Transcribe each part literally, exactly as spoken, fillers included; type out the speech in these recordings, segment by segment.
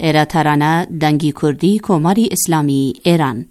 خێراتارانە دەنگی کوردی کۆماری ئیسلامی ئێران.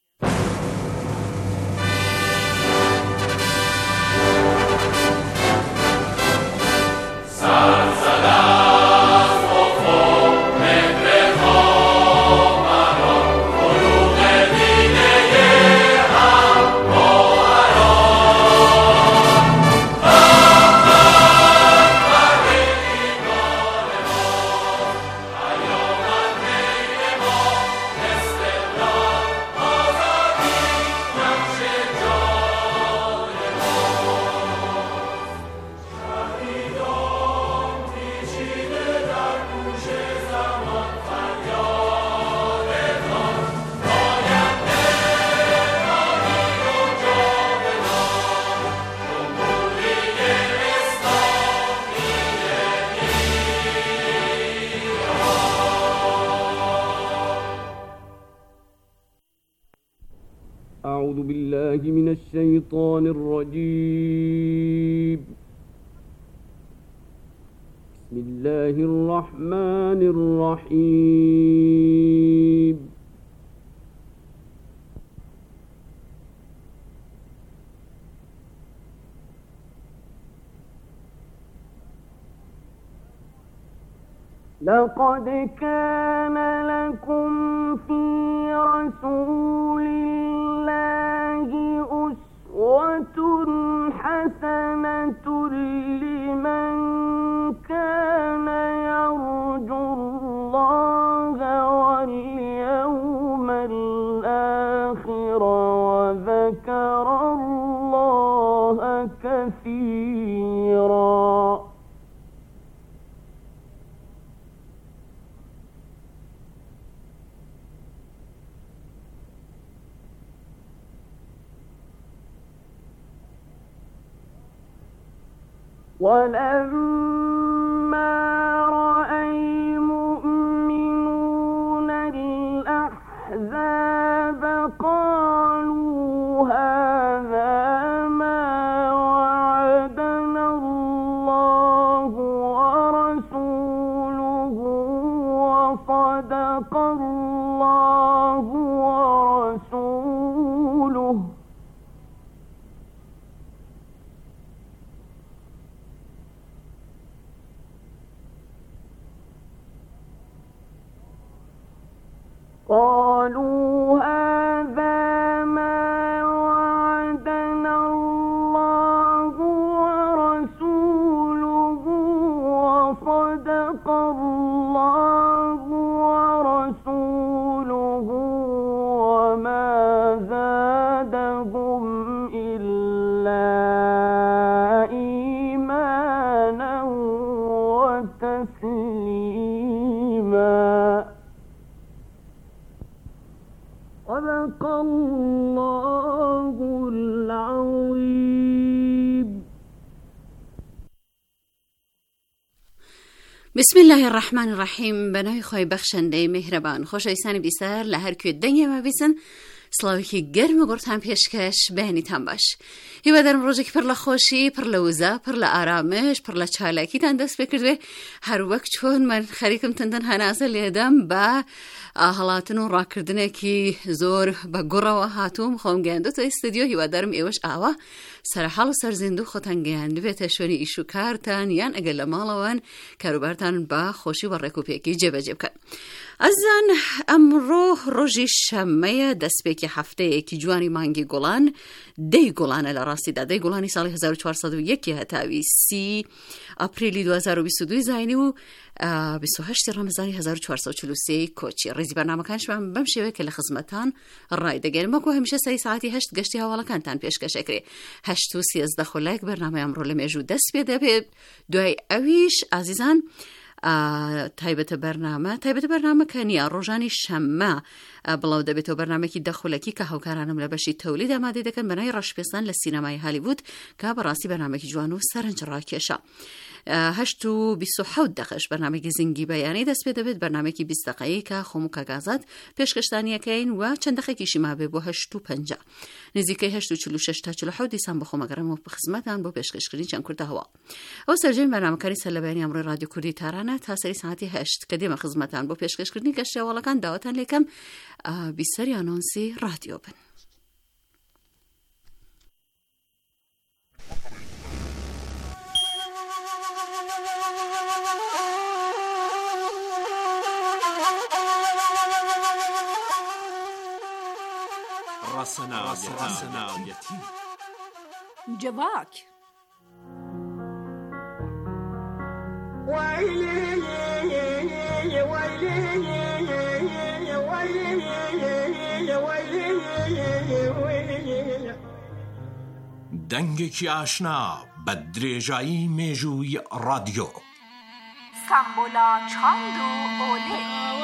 أعوذ بالله من الشيطان الرجيم. بسم الله الرحمن الرحيم. لقد كان لكم في رسول الله أسوة حسنة لمن كان يرجو الله واليوم الآخر وذكر الله كثيرا. ولما رأى المؤمنون الأحزاب قالوا هذا ما وعدنا الله ورسوله وصدق الله ورسوله قالوا هذا ما وعدنا الله ورسوله وصدق الله ورسوله وما زادهم إلا إيمانا وتسليما. صدق الله العظيم. بسم الله الرحمن الرحیم. بنای خوای بخشنده مهربان. خۆشەویستانی بیسەر لە هەر کوێ دەنگێمە بیسن سڵاوێکی گەرم و گورتان پێشکەش بەهێنیتان باش. هیوادارم ڕۆژێکی پڕ لە خۆشی، پڕ لە وزە، پڕ لە ئارامش، پڕ لە چالاکیتان دەست پێ کردوێ. هەر وەک چۆن من خەریکم تەندەن هەناسە لێدەم بە هەڵاتن و ڕاکردنێکی زۆر بە گوڕەوە هاتووم خۆم گەیاندۆتە ئیستودیۆ. هیوادارم ئێوەش ئاوا سەرحاڵ و سەرزیندوو خۆتان گەیاندوێتە شوێنی ئیش و کارتان یان ئەگەر لە ماڵەوەن کاروبارتان بە خۆشی و ڕێکوپێکی جێبەجێ بکەن. ئەزان ئەمڕۆ ڕۆژی شەممەیە، دەستپێکی هەفتەیەکی جوانی مانگی گوڵان، دەی گوڵانە لە ڕاستیدا دەی گوڵانی ساڵی هەزار و چوارسەد و یەک هەتاوی سی ئەپریلی دو هەزار و بیست و دوو زاینی و بیست و هەشتی ڕەمەزانی هەزار و چوارسەد و چل و سێ کۆچی. ڕێزی بەرنامەکانشمان بەم شێوەیە کە لە خزمەتان ڕای دەگەێنم. وەکو هەمیشە سەری ساعتی هەشت گەشتی هەواڵەکانتان پێشکەشەکرێ. هەشت و سیزدە خولەک بەرنامەی ئەمڕۆ لە مێژوو دەست پێ دەبێت. دوای ئەویش ئازیزان تایبەتە بەرنامە تایبەتە بەرنامە کە نیە ڕۆژانی شەممە بڵاو دەبێتەوە بەرنامێکی دەخولەکی کە هاوکارانم لە بەشی تەولید ئامادە دەکەن بەنای ڕەشپێستان لە سینەمای هالیوود کە بەڕاستی بەرنامێکی جوان و سەرنج ڕاکێشە. هەشت و بیست و حەوت دقەش بەرنامەیەکی زنگی بەیانی دەست پێ دەبێت، بەرنامەیەکی بیست دقەیە کە خۆم و کاگازات پێشکەشتانیەکەین و چەند دقەیەکیشی مابێ بۆ هەشت و پەنجا نزیکەی هەشت و چل و شەش تا چل و حەوت دیسان بە خۆمەگەڕێمەوە بە خزمەتان بۆ پێشکەشکردنی چەند کورتە هەوا. ئەو سەرجەمی بەرنامەکانی سەر لە بەیانی ئەمڕۆی رادیۆ کوردی تارانە تا سەری ساعتی هەشت کە دێمە خزمەتان بۆ پێشکەشکردنی گەشتە هەواڵەکان. داواتان لێکەم بیسەری ئانۆنسی رادیۆ بن. راسەناویەتی جواک دەنگێکی ئاشنا بە درێژایی مێژووی رادیۆ سامبۆلا چاند و ئۆلێ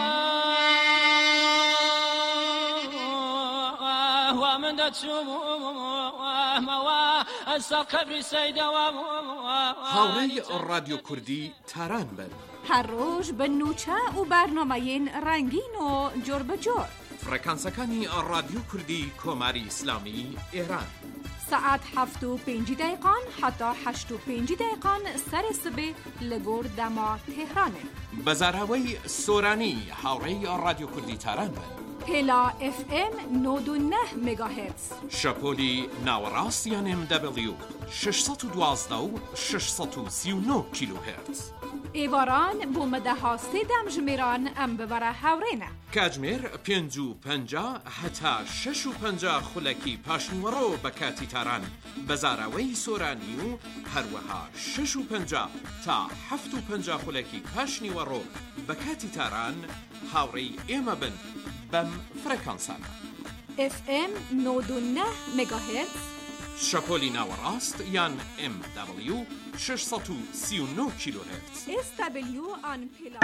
هاوڕێی رادیۆ کوردی تاران بن. هەر ڕۆژ بە نوچە و بەرنامەیەن ڕەنگین و جۆر بەجۆر. فرەکانسەکانی رادیۆ کوردی کۆماری ئیسلامی ئێران سەعات هەفت و پێنج دقیقان حتا هەشت و پێنج دقیقان سەری سبێ لە گۆر دەما تێهرانێ. بەزاراوەی سۆرانی هاوڕێی رادیۆ کوردی تاران بن. پێلا ئف ئێم نۆد و نە مێگاهێرتز. شەپۆلی ناوەڕاست یان ئێم دەبلیو شەشسەد و دوازدە و شەشسەد و سی و نۆ کیلۆهێرتز. ئێواران بۆ مەدەها سێدەم ژمێران ئەم ببەرە هاوڕێنە. کاتژمێر پێنج و پەنجا هەتا شەش و پەنجا خولەکی پاشنیوەڕۆ بە کاتی تاران بەزاراوەی سۆرانی و هەروەها شەش و پەنجا تا هەفت و پەنجا خولەکی پاشنیوەڕۆ بە کاتی تاران هاوڕێی ئێمە بن بەم فرەکانسانە. ئف ئێم نۆد و نە مێگاهێرتز. شەپۆلی ناوەڕاست یان ئێم دەبلیو شەشسەد و سی و نۆ کیلۆهێرتز. ئێس دەبلیو ئان پێلا.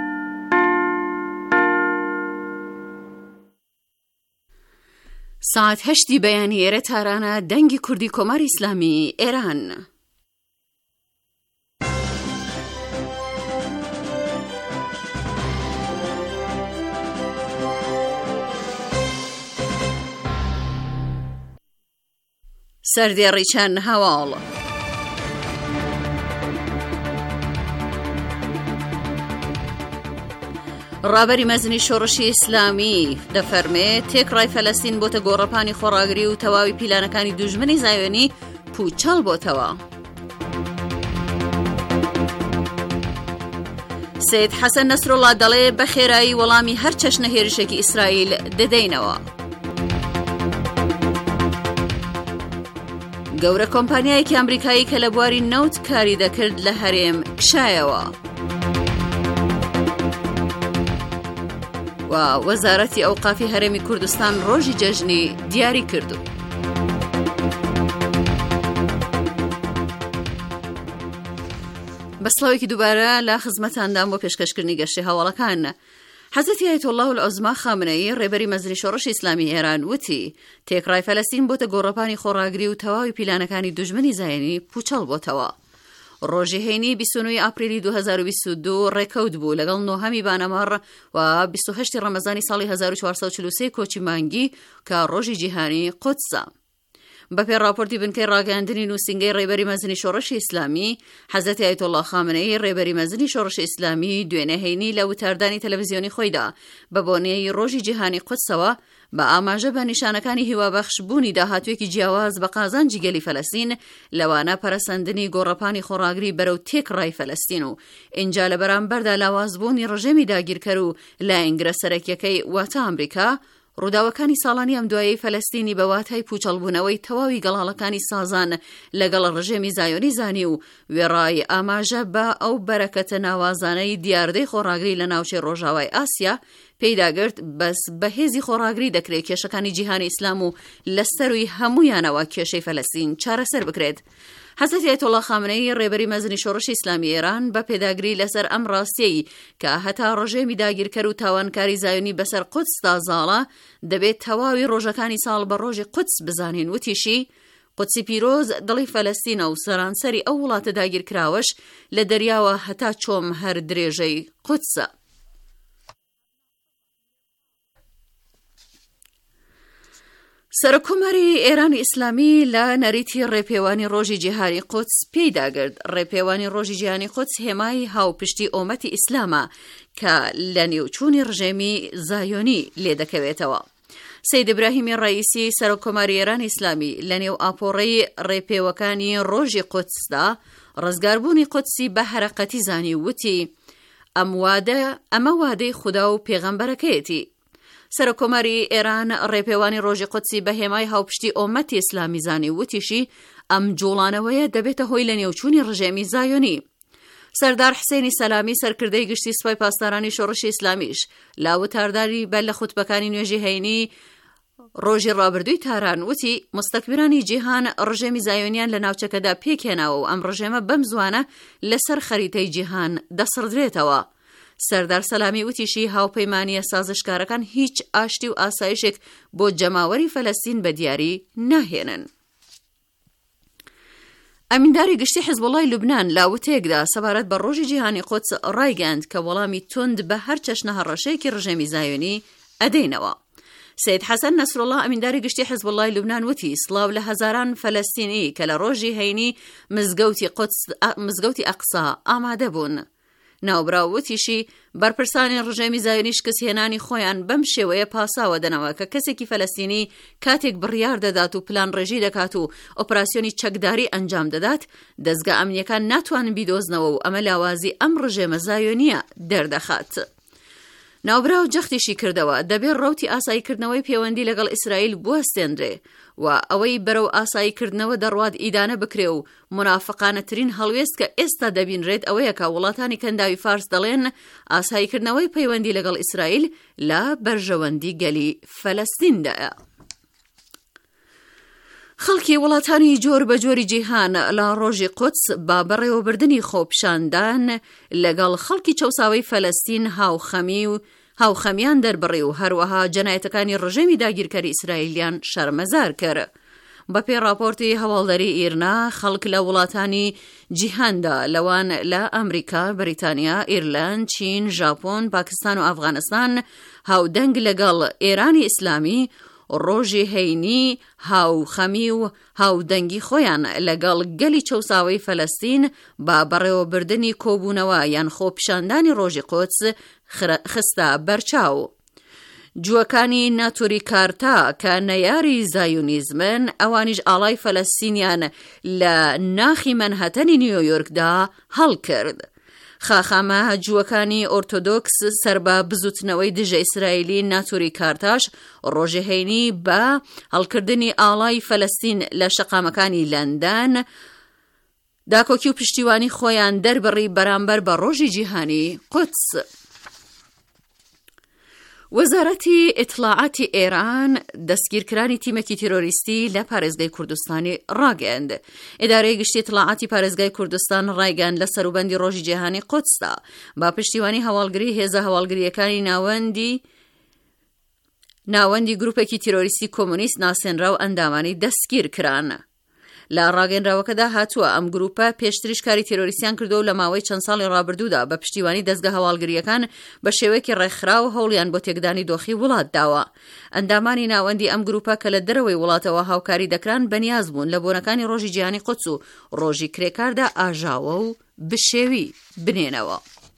ساعت هەشتی بەیانی ئێرە تارانە دەنگی کوردی کۆماری ئیسلامی ئێران. سەردێڕی چەند هەواڵ. ڕابەری مەزنی شۆڕشی ئیسلامی دەفەرمێت تێکڕای فەلەستین بۆتە گۆڕەپانی خۆڕاگری و تەواوی پیلانەکانی دوژمنی زایۆنی پوچەڵ بۆتەوە. سید حەسەن نەسرۆڵا دەڵێ بە خێرایی وەڵامی هەر چەشنە هێرشێکی ئیسرائیل دەدەینەوە. گەورە کۆمپانیایەکی ئەمریکایی کە لە بواری نەوت کاری دەکرد لە هەرێم کشایەوە. و وەزارەتی ئەوقافی هەرێمی کوردستان ڕۆژی جەژنی دیاری کردو. بەسڵاوێکی دووبارە لە خزمەتاندام بۆ پێشکەشکردنی گەشتی هەواڵەکان. حەزەتی ئایەتۆڵڵاه العوزما خامنەیی ڕێبەری مەزنی شۆڕشی ئیسلامی ئێران وتی تێکڕای فەلەستین بۆتە گۆڕەپانی خۆڕاگری و تەواوی پیلانەکانی دوژمنی زایۆنی پوچەڵ بۆتەوە. ڕۆژی هەینی بیست و نۆی ئاپریلی دوو هەزار و بیست و دوو ڕێکەوت بوو لەگەڵ نۆهەمی بانەمەڕ و بیست و هەشتی ڕەمەزانی ساڵی هەزار و چوارسەد و چل و سێ کۆچی مانگی کە ڕۆژی جیهانی قودسە. بەپێ راپۆرتی بنکەی ڕاگەاندنی نووسینگەی ڕێبەری مەزنی شۆڕشی ئیسلامی حەزەتی ئایەتۆڵڵاه خامنەیی ڕێبەری مەزنی شۆڕشی ئیسلامی دوێنێ هەینی لە وتاردانی تەلەڤیزیۆنی خۆیدا بە بۆنەی ڕۆژی جیهانی قودسەوە بە ئاماژە بە نیشانەکانی هیوابەخش بوونی داهاتوێکی جیاواز بە قازانجی گەلی فەلەستین لەوانە پەرەسەندنی گۆڕەپانی خۆڕاگری بەرەو تێکڕای فەلەستین و اینجا لە بەرامبەردا لاوازبوونی ڕژێمی داگیرکەر و لایەنگرە سەرەکیەکەی واتە ئەمریکا ڕووداوەکانی ساڵانی ئەم دوایی فەلەستینی بە واتای پوچەڵبوونەوەی تەواوی گەڵاڵەکانی سازان لەگەڵ ڕژێمی زایۆنی زانی و وێڕای ئاماژە بە ئەو بەرەکەتە ناوازانەی دیاردەی خۆڕاگری لە ناوچەی ڕۆژاوای ئاسیا پەیداگرت بەس بەهێزی خۆڕاگری دەکرێت کێشەکانی جیهانی ئیسلام و لەسەروی هەموویانەوە کێشەی فەلەستین چارەسەر بکرێت. حەزەتی ئایەتۆڵڵاه خامنەیی ڕێبەری مەزنی شۆڕشی ئیسلامی ئێران بە پێداگری لەسەر ئەم ڕاستیەی کە هەتا ڕژێمی داگیرکەر و تاوانکاری زایۆنی بەسەر قودس تازاڵە دەبێت تەواوی ڕۆژەکانی ساڵ بە ڕۆژی قودس بزانین وتیشی قودسی پیرۆز دڵی فەلەستینە و سەرانسەری ئەو وڵاتە داگیرکراوەش لە دەریاوە هەتا چۆم هەر درێژەی قودسە. سەرۆکۆماری ئێرانی ئیسلامی لە نەریتی ڕێپێوانی ڕۆژی جیهانی قودس پێی داگرت ڕێپێوانی ڕۆژی جیهانی قودس هێمای هاوپشتی ئومەتی ئیسلامە کە لە نێوچوونی ڕژێمی زایۆنی لێ دەکەوێتەوە. سەید ئیبراهیمی ڕەئیسی سەرۆکۆماری ئێرانی ئیسلامی لە نێو ئاپۆڕەی ڕێپێوەکانی ڕۆژی قودسدا ڕزگاربوونی قودسی بە هەرەقەتی زانی وتی ئەم وادە ئەمە وادەی خودا و پێغەمبەرەکەیەتی. سەرۆکۆماری ئێران ڕێپێوانی ڕۆژی قودسی بە هێمای هاوپشتی ئومەتی ئیسلامی زانی وتیشی ئەم جوڵانەوەیە دەبێتە هۆی لە نێوچوونی ڕژێمی زایۆنی. سەردار حسێنی سەلامی سەرکردەی گشتی سوپای پاسدارانی شۆڕشی ئیسلامیش لا وتارداری بەر لە خوتبەکانی نوێژی هەینی ڕۆژی ڕابردووی تاران وتی مستەکبرانی جیهان ڕژێمی زایۆنیان لە ناوچەکەدا پێکێناوە و ئەم ڕژێمە بەم زوانە لەسەر خەریتەی جیهان دەسڕدرێتەوە. سەردار سەلامی وتیشی هاوپەیمانیە سازشکارەکان هیچ ئاشتی و ئاسایشێک بۆ جەماوەری فەلەستین بە دیاری ناهێنن. ئەمینداری گشتی حیزبوڵای لوبنان لا وتەیەکدا سەبارەت بە ڕۆژی جیهانی قودس ڕایگەاند کە وەڵامی تند بە هەر چەشنە هەڕەشەیەکی ڕژێمی زایۆنی ئەدەینەوە. سید حەسەن نەسرڵڵا ئەمینداری گشتی حیزبوڵای لوبنان وتی سڵاو لە هەزاران فەلەستینی کە لە ڕۆژی هەینی مزگەوتی قودس مزگەوتی ئەقسا ئامادە بوون. ناوبراوتیشی بەرپرسانی ڕژێمی زایۆنی شکستهێنانی خۆیان بەم شێوەیە پاساوە دەنەوە کە کەسێکی فەلەستینی کاتێک بڕیار دەدات و پلان ڕێژی دەکات و ئۆپراسیۆنی چەکداری ئەنجام دەدات دەستگا ئەمنیەکان ناتوانن بیدۆزنەوە و ئەمە لاوازی ئەم ڕژێمە زایۆنیە دەردەخات. ناوبراو جەختیشی کردەوە دەبێت ڕەوتی ئاساییکردنەوەی پەیوەندی لەگەڵ ئیسرائیل بوەستێنرێ و ئەوەی بەرەو ئاساییکردنەوە دەڕوات ئیدانە بکرێ و منافقانەترین هەڵوێست کە ئێستا دەبینرێت ئەوەیە کە وڵاتانی کەنداوی فارس دەڵێن ئاساییکردنەوەی پەیوەندی لەگەڵ ئیسرائیل لە بەرژەوەندی گەلی فەلەستیندایە. خەڵکی وڵاتانی جۆر بە جۆری جیهان لە ڕۆژی قودس با بەڕێوەبردنی خۆپیشاندان لەگەڵ خەڵکی چەوساوی فەلەستین هاوخەمی و هاوخەمیان دەربڕی و هەروەها جەنایەتەکانی ڕژێمی داگیرکەری ئیسرائیلیان شەرمەزار کرد. بەپێی راپۆرتی هەواڵدەری ئیرنا خەڵک لە وڵاتانی جیهاندا لەوان لە ئەمریکا، بریتانیا، ئیرلند، چین، ژاپۆن، پاکستان و ئەفغانستان هاودەنگ لەگەڵ ئێرانی ئیسلامی ڕۆژی هەینی هاوخەمی و هاودەنگی خۆیان لەگەڵ گەلی چەوساوی فەلەستین با بەڕێوەبردنی کۆبوونەوە یان خۆپیشاندانی ڕۆژی قودس خستە بەرچاو. جووەکانی ناتوری کارتا کە نەیاری زایونیزمن ئەوانیش ئاڵای فەلەستینیان لە ناخی مەنهەتەنی نیویۆرکدا هەڵ کرد. خاخامە جووەکانی ئۆرتۆدۆکس سەربە بزوتنەوەی دژە ئیسرائیلی ناتوری کارتاش ڕۆژی هەینی بە هەڵکردنی ئاڵای فەلەستین لە شەقامەکانی لەندەن داکۆکی و پشتیوانی خۆیان دەربڕی بەرامبەر بە ڕۆژی جیهانی قودس. وەزارەتی ئیطلاعاتی ئێران دەستگیرکرانی تیمێکی تیرۆریستی لە پارێزگای کوردستانی ڕاگەاند. ئیدارەی گشتی ئیطلاعاتی پارێزگای کوردستان ڕایگەاند لە سەروبەندی ڕۆژی جیهانی قودسدا با پشتیوانی هەواڵگری هێزە هەواڵگریەکانی ناوەندی ناوەندی گروپێکی تیرۆریستی کۆمونیست ناسێنرا و ئەندامانی دەستگیر کران. لە ڕاگەنراوەکەدا هاتووە ئەم گروپە پێشتریش کاری تیرۆریستیان کردو و لە ماوەی چەند ساڵی ڕابردوودا بە پشتیوانی دەستگا هەواڵگریەکان بە شێوەیەکی ڕێکخراو هەوڵیان بۆ تێکدانی دۆخی وڵات داوە. ئەندامانی ناوەندی ئەم گروپە کە لە دەرەوەی وڵاتەوە هاوکاری دەکران بەنیاز بوون لە بۆنەکانی ڕۆژی جیهانی قودس و ڕۆژی کرێکاردا ئاژاوە و بشێوی بنێنەوە.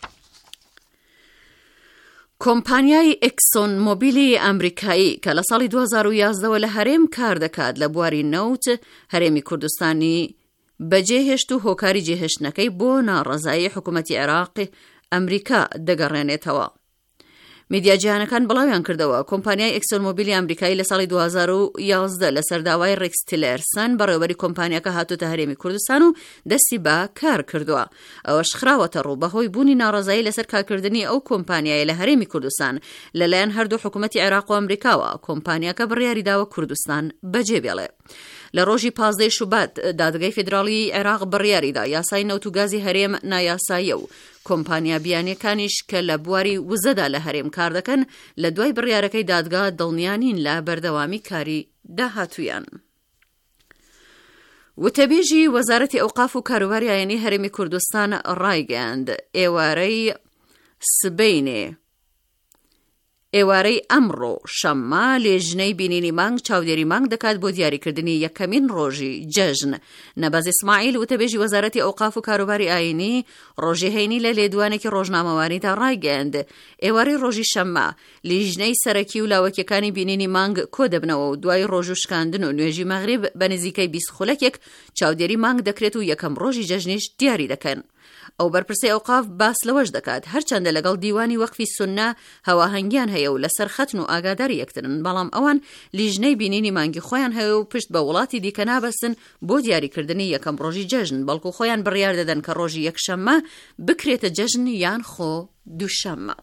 کۆمپانیای ئێکسۆن مۆبیلی ئەمریکایی کە لە ساڵی دوو هەزار و یازدەوە لە هەرێم کار دەکات لە بواری نەوت هەرێمی کوردستانی بەجێهێشت و هۆکاری جێهێشتنەکەی بۆ ناڕەزایی حکوومەتی عێراق ئەمریکا دەگەڕێنێتەوە. میدیا جیهانەکان بڵاویان کردەوە کۆمپانیای ئێکسۆن مۆبیلی ئەمریکایی لە ساڵی دوو هەزار و یازدە لە سەرداوای ڕێکس تیلەرسن بەڕێوەبەری کۆمپانیاکە هاتوتە هەرێمی کوردستان و دەستی بە کار کردووە. ئەوەش خراوەتە ڕوو بەهۆی بوونی ناڕەزایی لەسەر کارکردنی ئەو کۆمپانیایە لە هەرێمی کوردستان لەلایەن هەردوو حکوومەتی عێراق و ئەمریکاوە. کۆمپانیاکە بڕیاری داوە کوردستان بەجێبێڵێ. لە ڕۆژی پازدەی شوبات دادگای فیدراڵی عێراق بڕیاریدا یاسای نەوت و گازی هەرێم نایاساییە و کۆمپانیا بیانیەکانیش کە لە بواری وزەدا لە هەرێم کار دەکەن لە دوای بڕیارەکەی دادگا دڵنیانین لە بەردەوامی کاری داهاتوویان. وتەبێژی وەزارەتی ئەوقاف و کاروباری ئاینی هەرێمی کوردستان ڕایگەیاند ئێوارەی سبەینێ ئێوارەی ئەمڕۆ شەممە لێژنەی بینینی مانگ چاودێری مانگ دەکات بۆ دیاریکردنی یەکەمین ڕۆژی جەژن. نەباز ئیسماعیل وتەبێژی وەزارەتی ئەوقاف و کاروباری ئاینی ڕۆژی هەینی لە لێدوانێکی ڕۆژنامەوانیدا ڕایگەیاند ئێوارەی ڕۆژی شەممە لیژنەی سەرەکی و لاوەکیەکانی بینینی مانگ کۆ دەبنەوە و دوای ڕۆژ و شکاندن و نوێژی مەغریب بە نزیکەی بیست خولەکێک چاودێری مانگ دەکرێت و یەکەم ڕۆژی جەژنیش دیاری دەکەن. ئەو بەرپرسی ئەوقاف باس لەوەش دەکات هەرچەندە لەگەڵ دیوانی وەقفی سوننا هەواهەنگیان هەیە و لەسەر خەتن و ئاگاداری یەکترن، بەڵام ئەوان لیژنەی بینینی مانگی خۆیان هەیە و پشت بە وڵاتی دیکە نابەستن بۆ دیاریکردنی یەکەم ڕۆژی جەژن، بەڵکو خۆیان بڕیار دەدەن کە ڕۆژی یەکشەممە بکرێتە جەژن یان خۆ دووشەممە.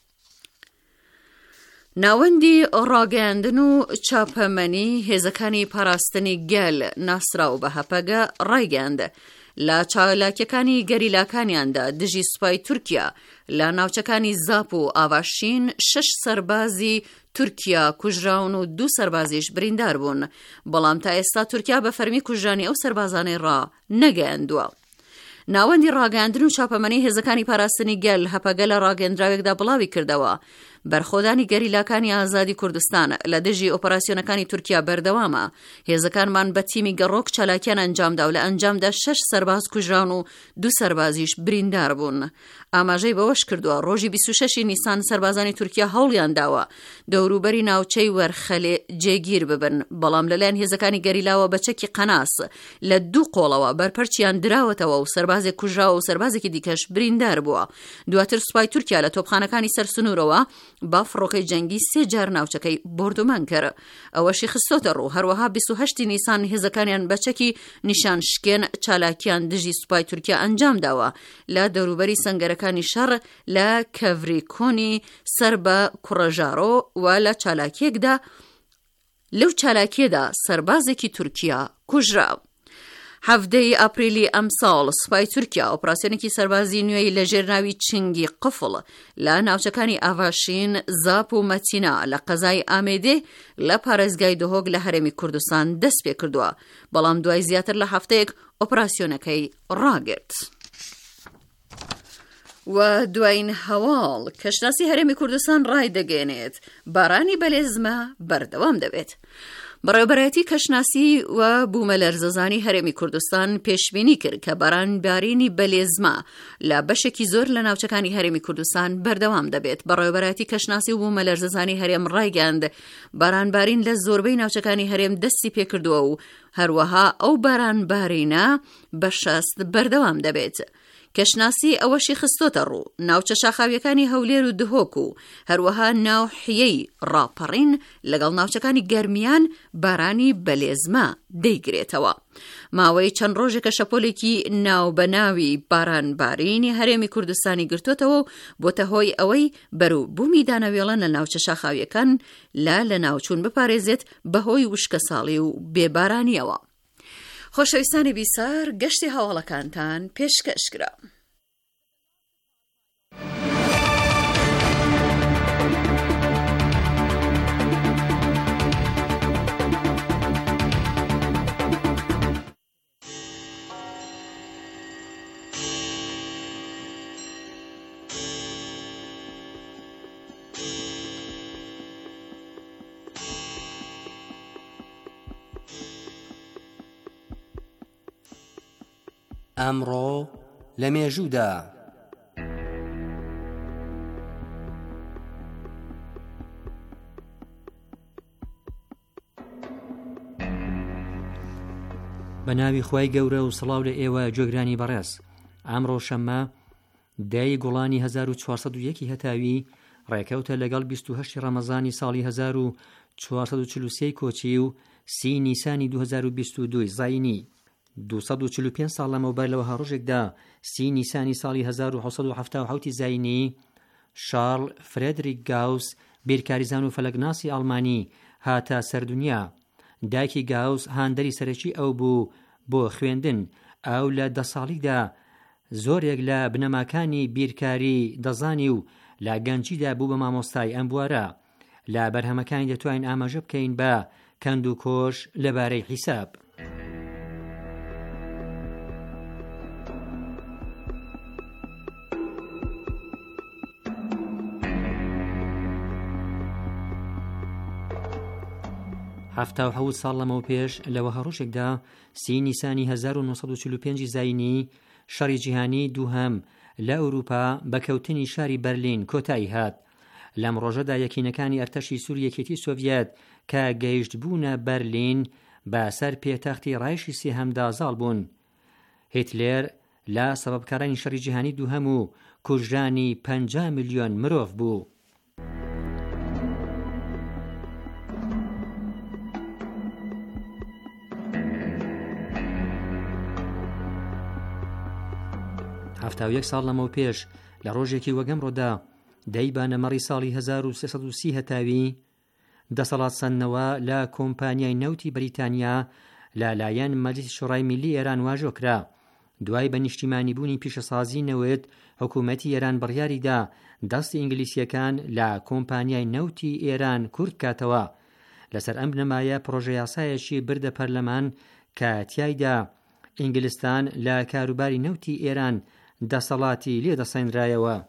ناوەندی ڕاگەیاندن و چاپەمەنی هێزەکانی پاراستنی گەل ناسراو بە هەپەگە ڕایگەیاند لە چالاکیەکانی گەریلاکانیاندا دژی سوپای تورکیا لە ناوچەکانی زاپ و ئاواشین شش سەربازی تورکیا کوژراون و دوو سەربازیش بریندار بوون، بەڵام تا ئێستا تورکیا بە فەرمی کوژرانی ئەو سەربازانەی ڕا نەگەیاندووە. ناوەندی ڕاگەاندن و چاپەمەنی هێزەکانی پاراستنی گەل هەپەگە لە ڕاگەندراوێکدا بڵاوی کردەوە بەرخۆدانی گەریلاکانی ئازادی کوردستان لە دژی ئۆپەراسیۆنەکانی تورکیا بەردەوامە. هێزەکانمان بە تیمی گەڕۆک چالاکیان ئەنجامدا و لە ئەنجامدا شەش سەرباز کوژران و دوو سەربازیش بریندار بوون. ئاماژەی بەوەش کردووە ڕۆژی بیست و شەشی نیسان سەربازانی تورکیا هەوڵیان داوە دەوروبەری ناوچەی وەرخەلێ جێگیر ببن، بەڵام لەلایەن هێزەکانی گەریلاوە بە چەکی قەناس لە دوو قۆڵەوە بەرپەرچیان دراوەتەوە و سەربازێک کوژراوە و سەربازێکی دیکەش بریندار بووە. دواتر سوپای تورکیا لە تۆپخانەکانی سەرسنوورەوە با فڕۆکەی جەنگی سێ جار ناوچەکەی بردومان کرد. ئەوەشی خستۆتە ڕوو. هەروەها بیست و هەشتی نیسان هێزەکانیان بە چەکی نیشان شکێن چالاکیان دژی سوپای تورکیا ئەنجام داوە لە دەوروبەری سەنگەرەکانی شەڕ لە کەڤریکۆنی سەر بە کوڕەژارۆ و لە چالاکیەکدا لەو چالاکیەدا سەربازێکی تورکیا کوژرا. هەفتەی ئاپریلی ئەمساڵ سوپای تورکیا ئۆپراسیۆنێکی سەربازی نوێی لە ژێرناوی چنگی قفڵ لە ناوچەکانی ئاڤاشین، زاپ و مەتینا لە قەزای ئامێدێ لە پارێزگای دهۆک لە هەرێمی کوردستان دەست پێ کردووە، بەڵام دوای زیاتر لە هەفتەیەک ئۆپراسیۆنەکەی ڕاگرت. و دوایین هەواڵ کەشناسی هەرێمی کوردستان ڕای دەگەێنێت بارانی بەلێزمە بەردەوام دەبێت. بەڕێوەبەرایەتی کەشناسی و بوومەلەرزەزانی هەرێمی کوردستان پێشبینی کرد کە بارانبارینی بەلێزمە لە بەشێکی زۆر لە ناوچەکانی هەرێمی کوردستان بەردەوام دەبێت. بەڕێوەبەرایەتی کەشناسی و بوومەلەرزەزانی هەرێم ڕایگەاند بارانبارین لە زۆربەی ناوچەکانی هەرێم دەستی پێکردووە و هەروەها ئەو بارانبارینە بە شەست بەردەوام دەبێت. کەشناسی ئەوەشی خستۆتە ڕوو ناوچە شاخاویەکانی هەولێر و دهۆک و هەروەها ناوحیەی ڕاپەڕین لەگەڵ ناوچەکانی گەرمیان بارانی بەلێزمە دەیگرێتەوە. ماوەی چەند ڕۆژێکە شەپۆلێکی ناوبەناوی بارانبارینی هەرێمی کوردستانی گرتوتەوە و بۆتە هۆی ئەوەی بەرەو بوومی دانەوێڵە لە ناوچە شاخاویەکان لا لە ناوچوون بپارێزێت بەهۆی وشکە ساڵی و بێبارانیەوە. خۆشەویستانی بیسار گەشتی هەواڵەکانتان پێشکەشکرا. ئەمڕۆ لە مێژوودا بە ناوی خوای گەورە و سڵاو لە ئێوە گوێگرانی بەڕێز. ئەمڕۆ شەممە دای گوڵانی هەزار و چوارسەد و یەکی هەتاوی ڕێکەوتە لەگەڵ بیست و هەشتی ڕەمەزانی ساڵی هەزار و چوارسەد و چل و سێ کۆچی و سی نیسانی دوو هەزار و بیست و دوو زاینی. دووسەد و چل و پێنج ساڵ لەمەوبەر لەوە هەڕۆژێکدا سی نیسانی ساڵی هەزار و حەوسەد و هەفتا و حەوتی زاینی شارڵ فرێدریک گاوس بیرکاریزان و فەلەکناسی ئەڵمانی هاتە سەردونیا. دایکی گاوس هاندەری سەرەکی ئەو بوو بۆ خوێندن. ئەو لە دە ساڵیدا زۆرێک لە بنەماکانی بیرکاری دەزانی و لە گەنجیدا بوو بە مامۆستای ئەم بوارە. لە بەرهەمەکانی دەتوانین ئاماژە بکەین بە کەند و کۆش لەبارەی حیساب. هەفتا و حەوت ساڵ لەمەوە پێش لەوە هەڕۆژێکدا سی نیسانی هەزار و نۆسەد و چل و پێنج زاینی شەڕی جیهانی دووهەم لە ئەوروپا بەکەوتنی شاری بەرلین کۆتایی هات. لەم ڕۆژەدا یەکینەکانی ئەرتەشی سووریەکێتی سۆڤیەت کە گەیشت بوونە بەرلین بەسەر پێتەختی ڕایشی سێهەمدا زاڵ بوون. هیتلێر لە سەبەبکارانی شەڕی جیهانی دووهەم و کوژرانی پەنجا ملیۆن مرۆڤ بوو. هەفتا و یەک ساڵ لەمەوە پێش لە ڕۆژێکی وەگەمڕۆدا دەی بانەمەڕی ساڵی هەزار و سێسەد و سی هەتاوی دەسەڵات سەندنەوە لە کۆمپانیای نەوتی بەریتانیا لەلایەن مەجلیسی شوڕای میلی ئێران واژۆکرا. دوای بە نیشتیمانی بوونی پیشەسازی نەوت حکوومەتی ئێران بڕیاریدا دەستی ئینگلیسیەکان لە کۆمپانیای نەوتی ئێران کورت کاتەوە. لەسەر ئەم بنەمایە پرۆژە یاسایەکی بردە پەرلەمان کە تیایدا ئینگلستان لە کاروباری نەوتی ئێران دەسەڵاتی لێدەسەنرایەوە.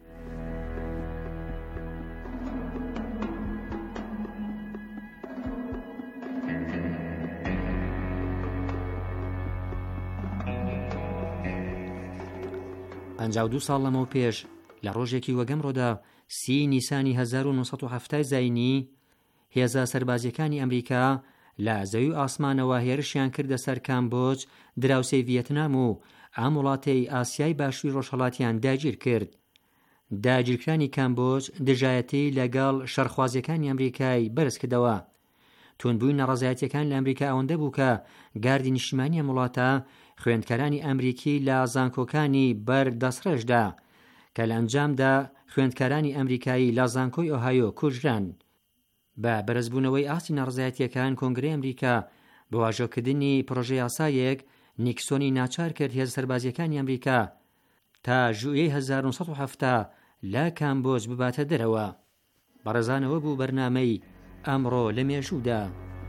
پەنجا و دوو ساڵ لەمەوە پێش لە ڕۆژێکی وەگەمڕۆدا سی نیسانی هەزار و نۆسەد و هەفتا زاینی هێزە سەربازیەکانی ئەمریکا لە زەوی و ئاسمانەوە هێرشیان کردە سەر کامبۆج، دراوسەی ڤیەتنام و ئەم وڵاتەی ئاسیای باشووری ڕۆژهەڵاتیان داگیر کرد. داگیرکرانی کامبۆج دژایەتی لەگەڵ شەڕخوازیەکانی ئەمریکای بەرز کردەوە. توندبووی نەڕەزایەتیەکان لە ئەمریکا ئەوەندە بوو کە گاردی نیشتیمانی ئەم وڵاتە خوێندکارانی ئەمریکی لە زانکۆکانی بەردەسڕێژدا کە لە ئەنجامدا خوێندکارانی ئەمریکایی لە زانکۆی ئۆهایۆ کوژران. بە بەرزبوونەوەی ئاستی نەڕزایەتیەکان کۆنگرەی ئەمریکا بە واژۆکردنی پرۆژە یاسایەک نیکسۆنی ناچار کرد هێزە سەربازیەکانی ئەمریکا تا ژوئیەی هەزار و نۆسەد و هەفتا لە کامبۆج بباتە دەرەوە. بەڕێزانەوە بوو بەرنامەی ئەمڕۆ لە مێژوودا.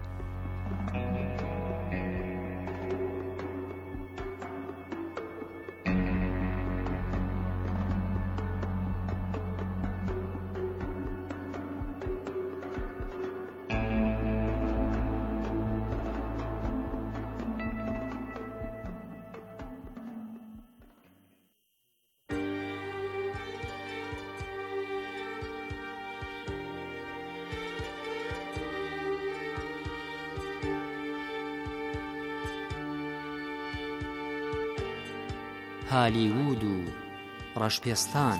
هالیوود و ڕەشپێستان.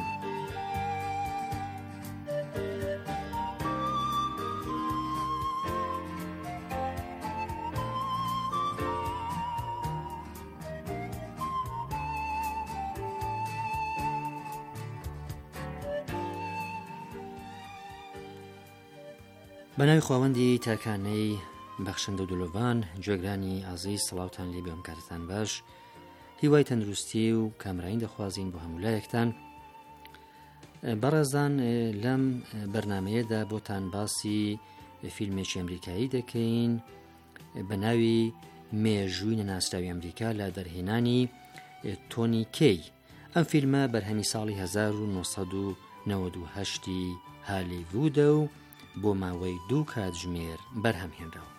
بەناوی خواوەندی تاکانەی بەخشندە و دلۆڤان، گوێگرانی ئازیز، سڵاوتان لێبێ، ئەم کارتان باش. هیوای تەندروستی و کامرایی دەخوازین بۆ هەموو لایەکتان. بەڕێزان، لەم بەرنامەیەدا بۆتان باسی فیلمێکی ئەمریکایی دەکەین بە ناوی مێژووی نەناسراوی ئەمریکا لە دەرهێنانی تۆنی کەی. ئەم فیلمە بەرهەمی ساڵی هەزار و نۆسەد و نەوەد و هەشتی هالیوودە و بۆ ماوەی دوو کاتژمێر بەرهەمهێنراوە.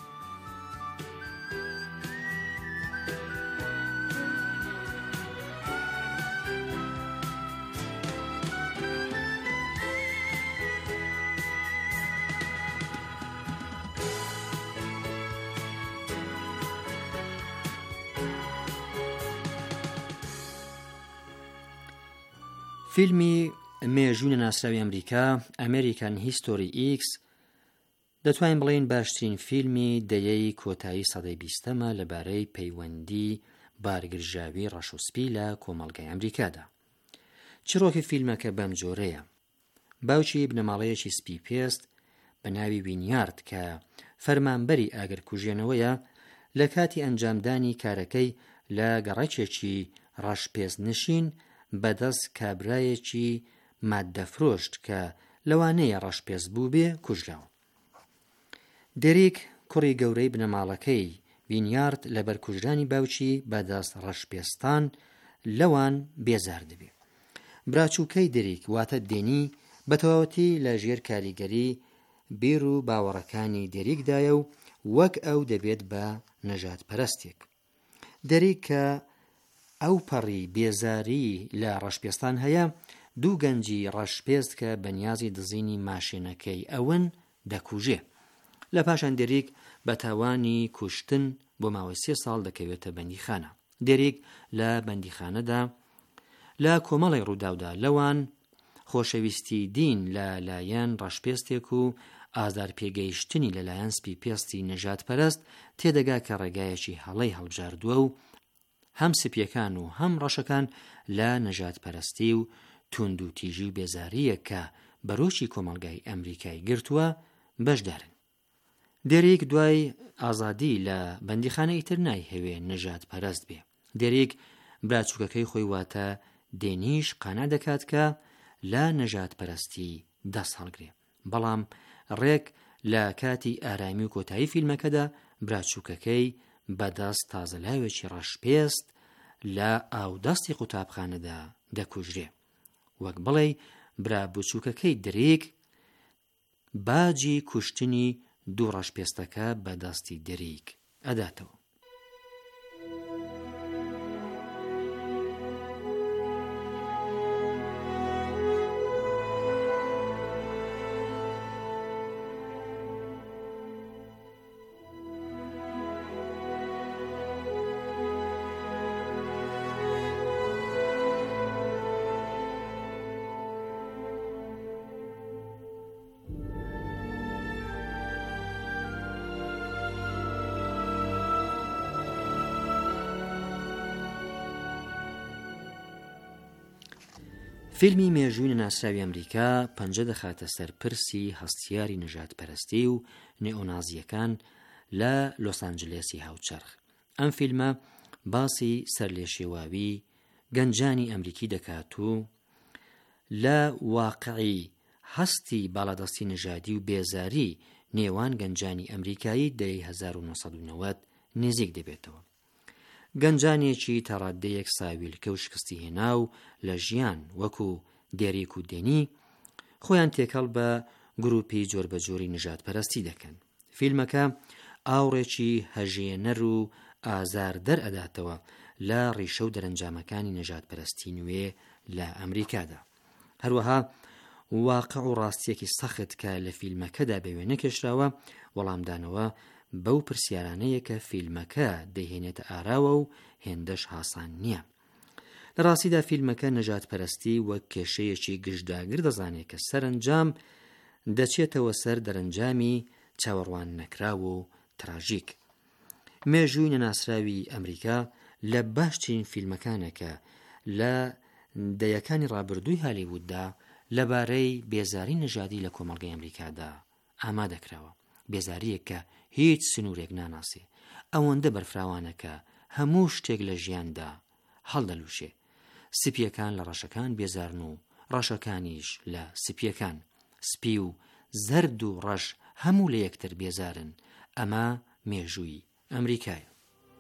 فیلمی مێژووی نەناسراوی ئەمریکا ئەمریکان هیستۆری ئیکس دەتوانین بڵێن باشترین فیلمی دەیەی کۆتایی سەدەی بیستەمە لەبارەی پەیوەندی بارگرژاوی ڕەشوسپی لە کۆمەڵگەی ئەمریکادا. چیرۆکی فیلمەکە بەم جۆرەیە. باوکی بنەماڵەیەکی سپی پێست بە ناوی وینیارد کە فەرمانبەری ئاگرکوژێنەوەیە لە کاتی ئەنجامدانی کارەکەی لە گەڕەکێکی ڕەشپێست نشین بەدەست کابرایەکی ماددەفرۆشت کە لەوانەیە ڕەشپێست بوو بێ کوژراوە. دێریک کوڕی گەورەی بنەماڵەکەی وینیارد لە بەرکوژرانی باوکی بەدەست ڕەشپێستان لەوان بێزار دەبێ. براچووکەی دێریک واتە دێنی بە تەواوەتی لە ژێر کاریگەری بیر و باوەڕەکانی دەریکدایە و وەک ئەو دەبێت بە نەژاد پەرستێک. دەریک کە ئەو پەڕی بێزاری لە ڕەشپێستان هەیە، دوو گەنجی ڕەشپێست کە بەنیازی دزینی ماشێنەکەی ئەون دەکوژێ. لە پاشان دەریک بە تاوانی کوشتن بۆ ماوەی سێ ساڵ دەکەوێتە بەندیخانە. دەریک لە بەندیخانەدا لە کۆمەڵی ڕووداودا لەوان خۆشەویستی دین لە لایەن ڕەشپێستێک و ئازار پێگەیشتنی لەلایەن سپی پێستی نەژاد پەرست تێدەگا کە ڕێگایەکی هەڵەی هەڵبژاردووە و هەم سپیەکان و هەم ڕەشەکان لە نەژاد پەرستی و توند و تیژی و بێزاریە کە بەرۆکی کۆمەڵگای ئەمریکای گرتووە بەشدارن. دەریک دوای ئازادی لە بەندیخانەی تر نایهەوێ نەژاد پەرست بێ. دەریک براچووکەکەی خۆی واتە دێنیش قانا دەکات کە لە نەژاد پەرستی دەست هەڵگرێ. بەڵام ڕێک لە کاتی ئارامی و کۆتایی فیلمەکەدا براچووکەکەی بەدەست تازەلاوێکی ڕەشپێست لە ئاودەستی قوتابخانەدا دەکوژرێ. وەک بڵێ برا بچووکەکەی دەریک باجی کوشتنی دوو ڕەشپێستەکە بەدەستی دەریک ئەداتەوە. فیلمی مێژووی نەناسراوی ئەمریکا پەنجە دەخاتە سەر پرسی هەستیاری نەژاد پەرستی و نێئۆنازیەکان لە لۆس ئانجلێسی هاوچەرخ. ئەم فیلمە باسی سەرلێشێواوی گەنجانی ئەمریکی دەکات و لە واقعی هەستی باڵادەستی نەژادی و بێزاری نێوان گەنجانی ئەمریکایی دەی هەزار و نۆ سەد و نەوەد نزیک دەبێتەوە. گەنجانێکی تەڕادەیەک ساویلکە و شکستی هێنا و لە ژیان وەکو دێریک و دێنی خۆیان تێکەڵ بە گروپی جۆربەجۆری نەژاد پەرستی دەکەن. فیلمەکە ئاوڕێکی هەژێنەر و ئازار دەرئەداتەوە لە ڕیشە و دەرەنجامەکانی نەژاد پەرستی نوێ لە ئەمریکادا. هەروەها واقع و ڕاستیەکی سەخت کە لە فیلمەکەدا بەوێ نەکێشراوە وەڵامدانەوە بەو پرسیارانەیە کە فیلمەکە دەهێنێتە ئاراوە و هێندەش هاسان نییە. لە ڕاستیدا فیلمەکە نەژاد پەرستی وەک کێشەیەکی گشتداگر دەزانێت کە سەرنجام دەچێتەوە سەر دەرەنجامی چاوەڕوان نەکراوە و تراژیک. مێژووی نەناسراوی ئەمریکا لە باشترین فیلمەکانەکە لە دەیەکانی ڕابردووی هالیووددا لەبارەی بێزاری نەژادی لە کۆمەڵگەی ئەمریکادا ئامادەکراوە. بێزاریەک کە هیچ سنوورێک ناناسێ، ئەوەندە بەرفراوانەکە هەموو شتێک لە ژیاندا هەڵدەلووشێ. سپیەکان لە ڕەشەکان بێزارن و ڕەشەکانیش لە سپیەکان. سپی و زەرد و ڕەش هەموو لە یەکتر بێزارن. ئەمە مێژووی ئەمریکایە.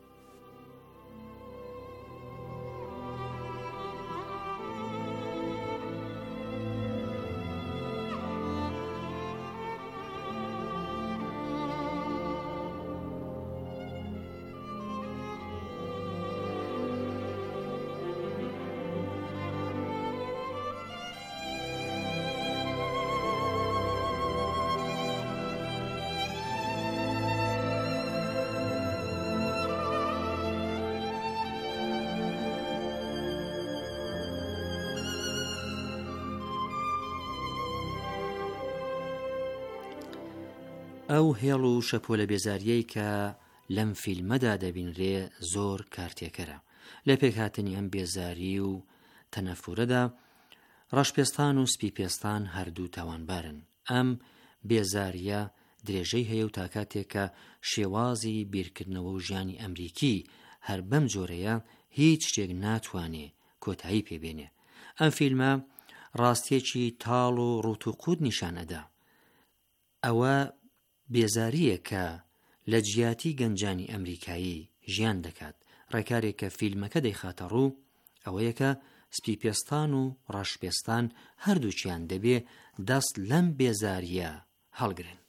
ئەو هێڵ و شەپۆ لە بێزاریەی کە لەم فیلمەدا دەبینرێ زۆر کارتێکەرە. لە پێکهاتنی ئەم بێزاری و تەنەفورەدا ڕەشپێستان و سپیپێستان هەردوو تاوانبارن. ئەم بێزاریە درێژەی هەیە و تاکاتێک کە شێوازی بیرکردنەوە و ژیانی ئەمریکی هەر بەم جۆرەیە هیچ شتێک ناتوانێ کۆتایی پێبێنێ. ئەم فیلمە ڕاستیەکی تاڵ و ڕوت و قوت نیشانەدا. ئەوە بێزاریە کە لە جیاتی گەنجانی ئەمریکایی ژیان دەکات. ڕێکارێک کە فیلمەکە دەیخاتە ڕوو ئەوەیە کە سپیپێستان و ڕەشپێستان هەردووچیان دەبێ دەست لەم بێزاریە هەڵگرن.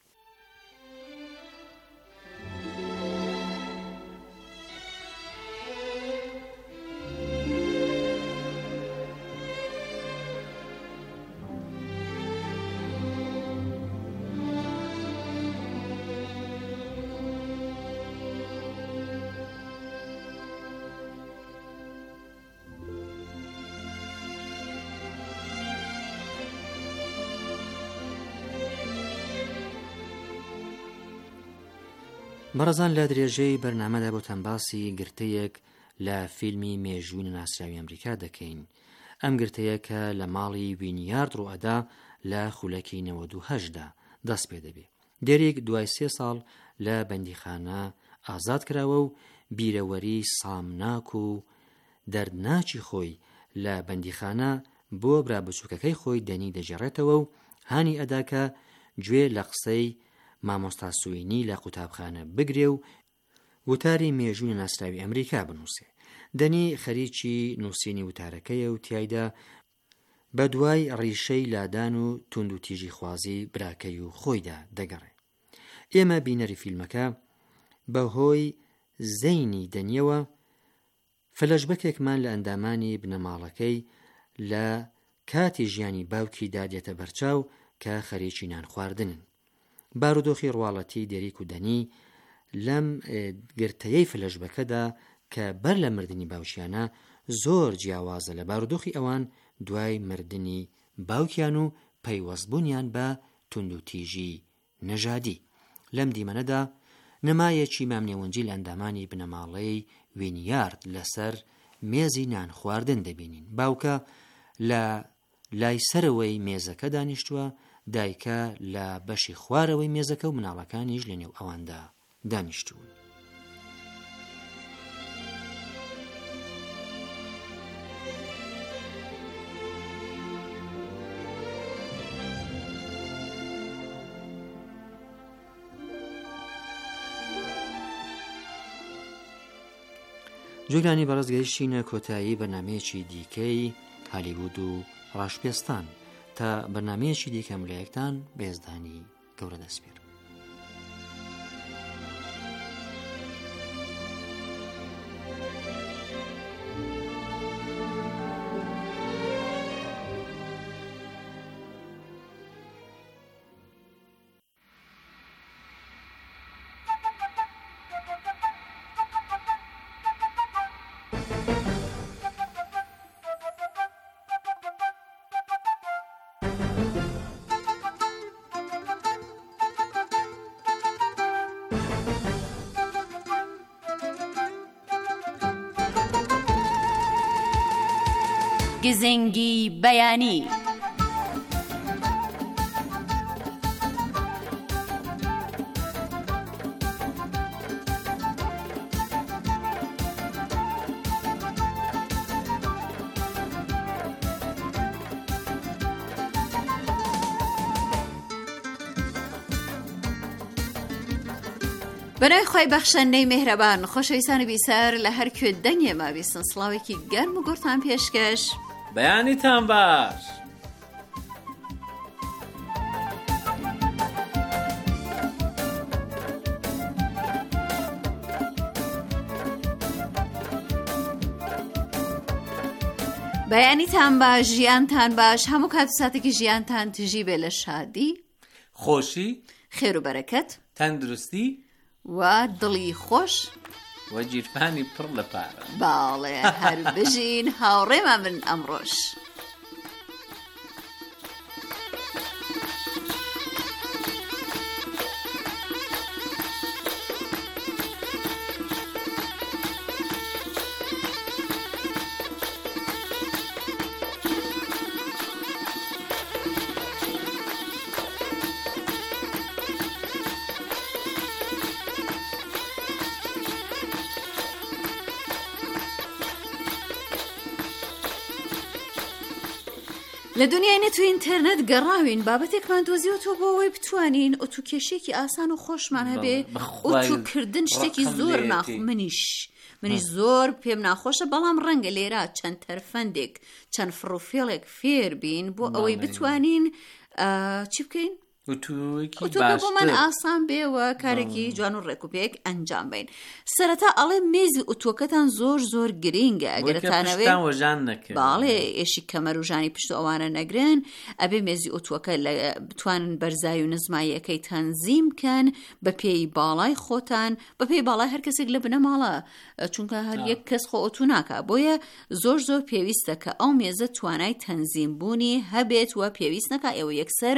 بەڕێزان لە درێژەی بەرنامەدا بۆتان باسی گرتەیەک لە فیلمی مێژووی ناسراوی ئەمریکا دەکەین. ئەم گرتەیە کە لە ماڵی وینیارد ڕوئەدا لە خولەکی نەوەد و هەشتدا دەست پێ دەبێت. دێرێک دوای سێ ساڵ لە بەندیخانە ئازاد کراوە و بیرەوەری سامناک و دەردناچی خۆی لە بەندیخانە بۆ برا بچووکەکەی خۆی دەنی دەژێڕێتەوە و هانی ئەدا کە گوێ لە قسەی مامۆستا سوینی لە قوتابخانە بگرێ و وتاری مێژووی ناسراوی ئەمریکا بنووسێ. دەنی خەریکی نووسینی وتارەکەیە و تیایدا بە دوای ڕیشەی لادان و تونند و تیژی خوازی براکەی و خۆیدا دەگەڕێ. ئێمە بینەری فیلمەکە بەهۆی زەینی دەنیەوە فلەشبەکێکمان لە ئەندامانی بنەماڵەکەی لە کاتی ژیانی باوکی دادێتە بەرچاو کە خەریکی نان خواردنن. بارودۆخی ڕواڵەتی دێریک و دەنی لەم گرتەیەی فلەشبەکەدا کە بەر لە مردنی باوکیانە زۆر جیاوازە لە بارودۆخی ئەوان دوای مردنی باوکیان و پەیوەستبوونیان بە تونند و تیژی نەژادی. لەم دیمەنەدا نمایەکی مامنێونجی لە ئەندامانی بنەماڵەی وینیارد لەسەر مێزی نان خواردن دەبینین. باوکە لە لای سەرەوەی مێزەکە دانیشتووە، دایکە لە بەشی خوارەوەی مێزەکە و مناڵەکانیش لە نێو ئەواندا دانیشتوون. جۆگرانی بەڕێزگەیشتینە کۆتایی بەرنامەیەکی دیکەی هالیوود و ڕاشپێستان تا بەرنامەیەکی دیکەم لە یەکتان بێزدانی گەورە دەسپێر. گزنگی بەیانی. بەناوی خۆی بەخشەندەی میهرەبان، خۆشەویستانی بیسەر لە هەر کوێ دەنگێ مابیستن، سڵاوێکی گەرم و گورتان پێشکەش. بەیانیتان باش. بەیانیتان باش، ژیانتان باش، هەموو کات و ساتێکی ژیانتان تژی بێ لە شادی، خۆشی، خێر و بەرەکەت، تەندروستی و دڵی خۆش و جیرفانی پڕ لە پارە. باڵێ هەر بژین هاوڕێمان بن ئەمڕۆژ. لە دنیای نێت و ئینتەرنێت گەڕاوین، بابەتێکمان دۆزیوەتەوە بۆ ئەوەی بتوانین ئۆتوکێشێکی ئاسان و خۆشمان هەبێ. ئۆتوکردن شتێکی زۆر ناخ منیش منیش زۆر پێم ناخۆشە، بەڵام ڕەنگە لێرە چەند تەرفەندێک چەند فڕوفێڵێک فێر بین بۆ ئەوەی بتوانین چی بکەین؟ ئۆتووەکی ئۆتۆکە بۆمان باشتر ئاسان بێەوە کارێکی جوان و ڕێکوپێک ئەنجام بین. سەرەتا ئەڵێ مێزی ئۆتۆکەتان زۆر زۆر گرینگە ئەگەرتانەوێت وەژان نەکرد باڵێ ئێشی کەمەر و ژانی پشت ئەوانە نەگرن ئەبێ مێزی ئۆتۆکە بتوانن بەرزای و نزماییەکەی تەنزیم بکەن بە پێی باڵای خۆتان بە پێی باڵای هەر کەسێک لە بنە ماڵە چونکە هەر یەک کەس خۆ ئۆتو ناکە بۆیە زۆر زۆر پێویستە کە ئەو مێزە توانای تەنزیم بوونی هەبێت و پێویست نەکە ئێوە یەکسەر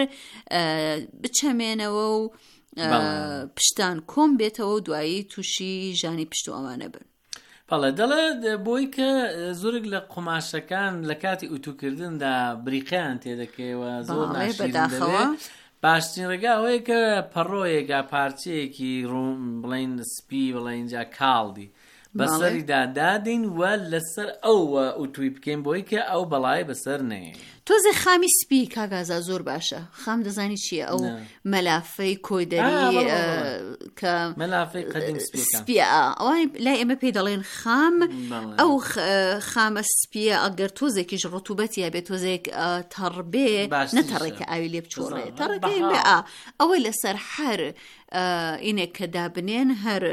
بچەمێنەوە و پشتان کۆم بێتەوە و دوایی تووشی ژانی پشت و ئەوانە بن. بەڵێ دەڵێ بۆی کە زۆرێک لە قوماشەکان لە کاتی ئوتوکردندا بریقیان تێدەکەوە زۆر ناشرین دەبێت. باشترین ڕێگا ئەوەیە کە پەڕۆیەکە پارچەیەکی ڕوون بڵین سپی بڵین جا کاڵدی بەسەریدا دادین و لەسەر ئەو ئوتوی بکەین بۆی کە ئەو بەڵای بەسەر نێ. تۆزێ خامی سپی کاگازا زۆر باشە. خام دەزانی چییە؟ ئەو مەلافەی کۆیدەری کە مەلافەی قەدیم سپیە ئەوان لای ئێمە پێی دەڵێن خام. ئەو خامە سپیە ئەگەر تۆزێکیش ڕوتوبەتیە بێت تۆزێک تەڕبێ نەتەڕێکە ئاوی لێ بچۆڕێ تەڕەکەی بێ ئەوەی لەسەر هەر ئینێک کە دابنێن هەر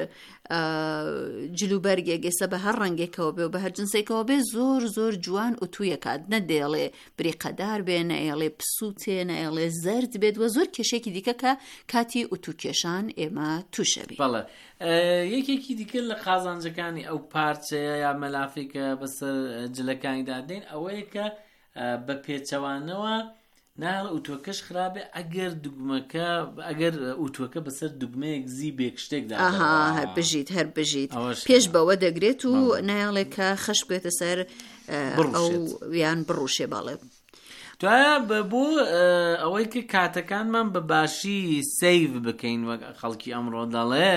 جلوبەرگێک ئێستا بە هەر ڕەنگێکەوە بێ و بە هەر جنسێکەوە بێ زۆر زۆر جوان ئوتویەکات نەدێڵێ بریقەدار بێ نەئێڵێ پسووتێ نەئێڵێ زەرد بێت وە زۆر کێشێکی دیکە کە کاتی ئوتوکێشان ئێمە تووشەبی. بەڵێ یەکێکی دیکە لە قازانجەکانی ئەو پارچەیە یا مەلافێکە بەسەر جلەکانی دادەین ئەوەیە کە بە پێچەوانەوە ناڵ ئوتۆکەش خراپێ ئەگەر دوگمەکە ئەگەر ئوتۆکە بەسەر دوگمەیەک زیبێک شتێکدا هەر بژیت هەر بژیت پێش بەوە دەگرێت و نایڵێکە خەش بێتە سەر ئەو یان بڕوشێ باڵێ. دوایە بۆ ئەوەی کە کاتەکانمان بە باشی سەیڤ بکەین وەک خەڵکی ئەمڕۆ دەڵێ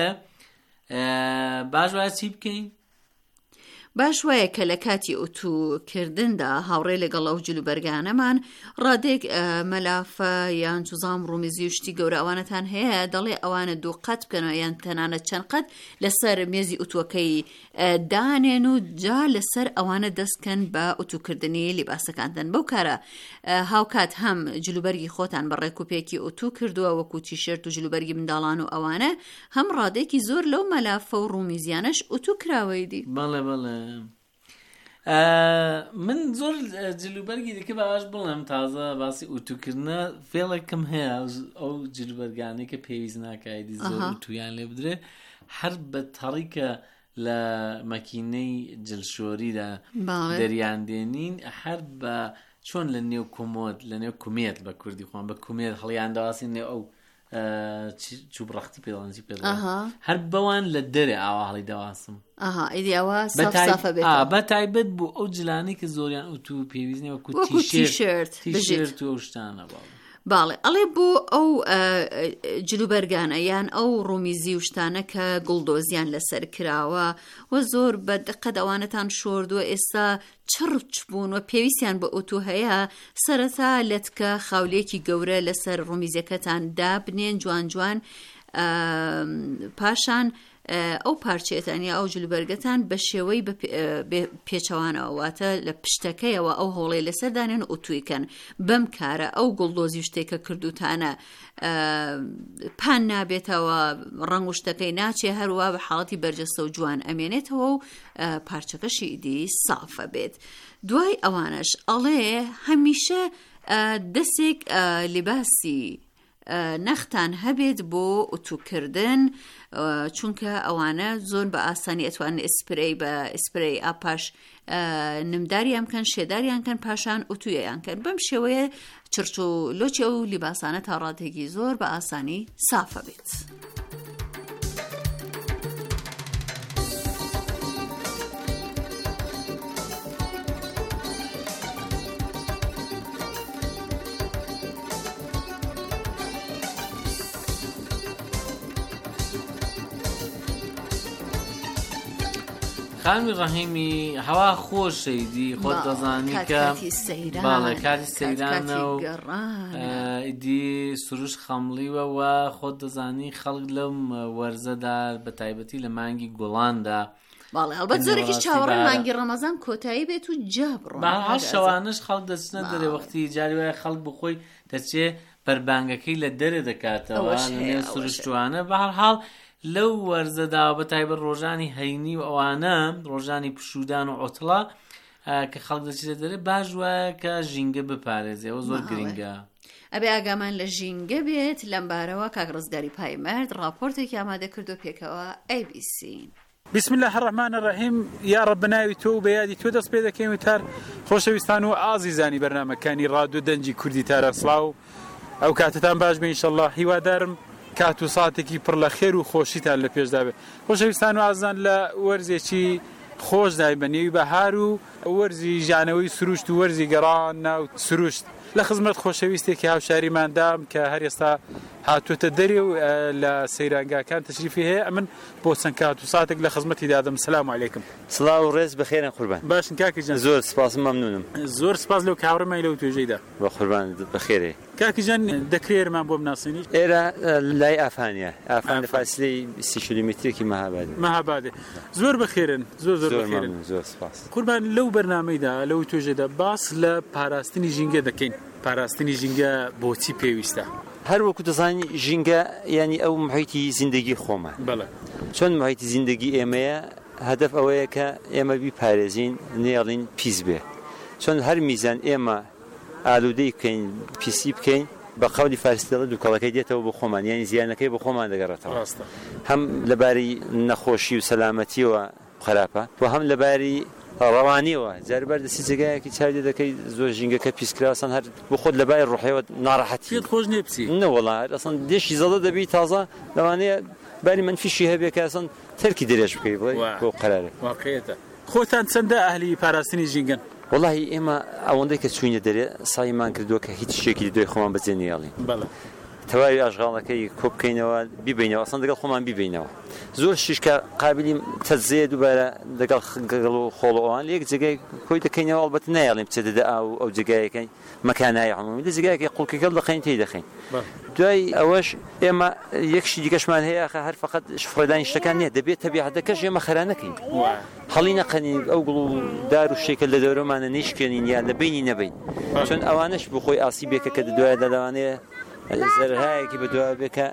باش وایە چی بکەین؟ باش وایە کە لە کاتی ئۆتوکردندا هاوڕێ لەگەڵ ئەو جلوبەرگانەمان ڕادێک مەلافە یان جوزام ڕومیزی و شتی گەورە ئەوانەتان هەیە دەڵێ ئەوانە دوو قەت بکەنەوە یان تەنانەت چەند قەت لەسەر مێزی ئۆتوەکەی دانێن و جا لەسەر ئەوانە دەستکەن بە ئۆتوکردنی لیباسەکاندن. بەو کارە هاوکات هەم جلوبەرگی خۆتان بە ڕێکوپێکی ئۆتو کردووە وەکو تیشێرت و جلوبەرگی منداڵان و ئەوانە هەم ڕادێکی زۆر لەو مەلافە و ڕومیزیانەش ئۆتو کراوەیدی. بەڵێ بەڵێ من زۆر جلوبەرگی دیکە باش بڵێم تازە باسی ئوتوکردنە فێڵێکم هەیە ئەو جلوبەرگانەی کە پێویست ناکایدی زۆر ئوتویان لێ بدرێ هەر بە تەڕیکە لە مەکینەی جلشۆریدا دەریان دێنین هەر بە چۆن لە نێو کۆمۆد لە نێو کومێت بە کوردی خۆن بە کومێت هەڵیان داواسی نێو ئەو چوب ڕەختی پێڵەنجی پێ هەر بەوان لە دەرێ ئاوا هەڵی دەواسم بە تایبەت بوو ئەو جلانی کە زۆریان ئۆتو پێویست نیە وەکو تیشێرت تیشێرت و شتانە باڵێ. باڵێ ئەڵێ بۆ ئەو جلوبەرگانە یان ئەو ڕومیزی و شتانە کە گوڵدۆزیان لەسەر کراوە و زۆر بە دقەت ئەوانەتان شۆردووە ئێستا چڕچ بوون و پێویستیان بە ئۆتو هەیە سەرەتا لەتکە خاولێکی گەورە لەسەر ڕومیزەکەتان دابنێن جوان جوان پاشان ئەو پارچێتانی ئەو جلوبەرگەتان بە شێوەی پێچەوانەوە واتە لە پشتەکەیەوە ئەو هۆڵەی لەسەردانێن ئۆتویکەن بەم کارە ئەو گوڵدۆزی شتێکە کردوتانە پان نابێتەوە ڕەنگ و شتەکەی ناچێ هەروە بە حاڵەتی بەرجەستە و جوان ئەمێنێتەوە و پارچەکەشی ئیدی سافە بێت. دوای ئەوانش ئەڵێ هەمیشە دەستێک لیباسی نەختان هەبێت بۆ ئۆتوکردن چونکە ئەوانە زۆر بە ئاسانی ئەتوانن ئسپرەی بە ئسپرەی ئاپاش نمداریان کەن شێداریان کەن پاشان ئۆتویەیان کەن بەم شێوەیە چرچ و لۆچێ و لیباسانە تا ڕادێکی زۆر بە ئاسانی سافە بێت. خانمی ڕەحیمی هەوا خۆشەیدی خۆت دەزانی کە باڵێ کاتی سەیرانە و ئیدی سروش خەمڵیوە و خۆت دەزانی خەڵک لەم وەرزەدا بە تایبەتی لە مانگی گوڵاندا باڵێ هەڵبەت زۆرێکی چاوەڕێ مانگی ڕەمەزان کۆتایی بێت و جا بڕۆن هەڵ شەوانش خەڵک دەچنە دەرێ وەختی جاری وایە خەڵک بخۆی دەچێ بەربانگەکەی لە دەرێ دەکاتەوە لە سروشتوانە بەهەرحاڵ لەو وەرزەدا بە تایبەت ڕۆژانی هەینی و ئەوانە ڕۆژانی پشودان و عوتڵە کە خەڵک دەچێتە دەرێ باش وایە کە ژینگە بپارێزێەوە زۆر گرنگە. ئەبێ ئاگامان لە ژینگە بێت لەم بارەوە کاک ڕزگاری پایمەرد راپۆرتێکی ئامادە کردو پێکەوە ئەی بی سی. بسم الله الرحمن الرحیم. یا رب بناوی تۆ بە یادی تۆ دەست پێ دەکەین و تار خۆشەویستان و ئازیزانی بەرنامەکانی ڕادیۆ دەنجی کوردی تارە سڵاو ئەو کاتتان باش بێ ئینشەڵڵا. هیوادارم کات و ساتێکی پڕ لە خێر و خۆشیتان لە پێشدا بێت. خۆشەویستان و ئازان لە وەرزێکی خۆش دای بە نێوی بەهار و وەرزی ژانەوەی سروشت و وەرزی گەڕان ناو سروشت لە خزمەت خۆشەویستێکی هاوشاریماندام کە هەر ئێستا هاتوۆتە دەرێ و لە سەیرانگاکان تەشریفی هەیە. ئەمن بۆ چەند کات و ساتێک لە خزمەتی دادەم. سلام عەلیکم. سڵاو و ڕێز بەخێرن قوربان. باشن کاکی جان. زۆر سپاس مەمنونم. زۆر سپاس لەو کاوڕمای لەو توێژەیدا. بە قوربان بەخێرێ. کاکی جان دەکرێرمان بۆ بناسیێنی؟ ئێرە لای ئافانیە. ئافان فاصلەی سی کیلۆمترێکی مەهابادێ. مەهابادێ. زۆر بەخێرن. زۆر زۆر بەخێرن. زۆر سپاس. قوربان لەو بەرنامەیدا لەو توێژەدا باس لە پاراستنی ژینگە دەکەین. پاراستنی ژینگە بۆچی پێویستە؟ هەر وەکو دەزانی ژینگە ینی ئەو محیتی زیندگی خۆمان. بەڵێ. چۆن محیتی زیندگی ئێمەیە هەدەف ئەوەیە کە ئێمە بیپارێزین نێڵین پیس بێ. چۆن هەر میزان ئێمە ئالوودەی بکەین پیسی بکەین بە قەولی فارسیەوە دووکەڵەکەی دێتەوە بۆ خۆمان یعنی زیانەکەی بۆ خۆمان دەگەڕێتەوە. هەم لەباری نەخۆشی و سەلامەتیەوە خراپە و هەم لەباری ڕەوانیەوە جاربەر دەسی جێگایەکی چاودێ دەکەی زۆر ژینگەکە پیسکراسان هەر بۆ خۆت لە بای ڕوحەوە ناڕەحەتی خۆش نێپسی نەوەڵا ئەسڵ دێشی زەڵە دەبی تازە لەوانەیە باری منفیشی هەبێ کە ئەسڵ تەرکی درێژ بکەی بڵێ بۆ قەرارێ. واقعیەتە. خۆتان چەندە ئەهلی پاراستنی ژینگەن؟ وەڵاهی ئێمە ئەوەندەی کە چوینە دەرێ سایمان کردووە کە هیچ شتێکی دوای خۆمان بەجێ نێڵین. بەڵێ. تەواوی ئاژغاڵەکەی کۆ بکەینەوە بیبینەوە ئەسڵ دەگەڵ خۆمان بیبینەوە. زۆر شیشکە قابلی تەجزیە دووبارە دەگەڵ گەڵ و خۆڵەوەوان لە یەک جێگای خۆی دەکەینەوە ئەڵبەت نایڵێم بچێت دەدا ئەو ئەو جێگایەکەی مەکانای عمومی لە جێگایەکی قوڵکەکەڵ دەخەین تێی دەخەین. دوای ئەوەش ئێمە یەکشی دیکەشمان هەیە خە هەر فقط شفڕێدانی شتەکان نییە دەبێت تەبیعەتەکەش ئێمە خەرا نەکەین. هەڵی نەقەنی ئەو گوڵ و دار و شتێکە لە دەورەمانە نەیشکێنین یان لە بینی نەبین. چۆن ئەوانش بۆ خۆی ئاسیبێکە کە دوایە لەوانەیە زەرهایەکی بەدوای بێکە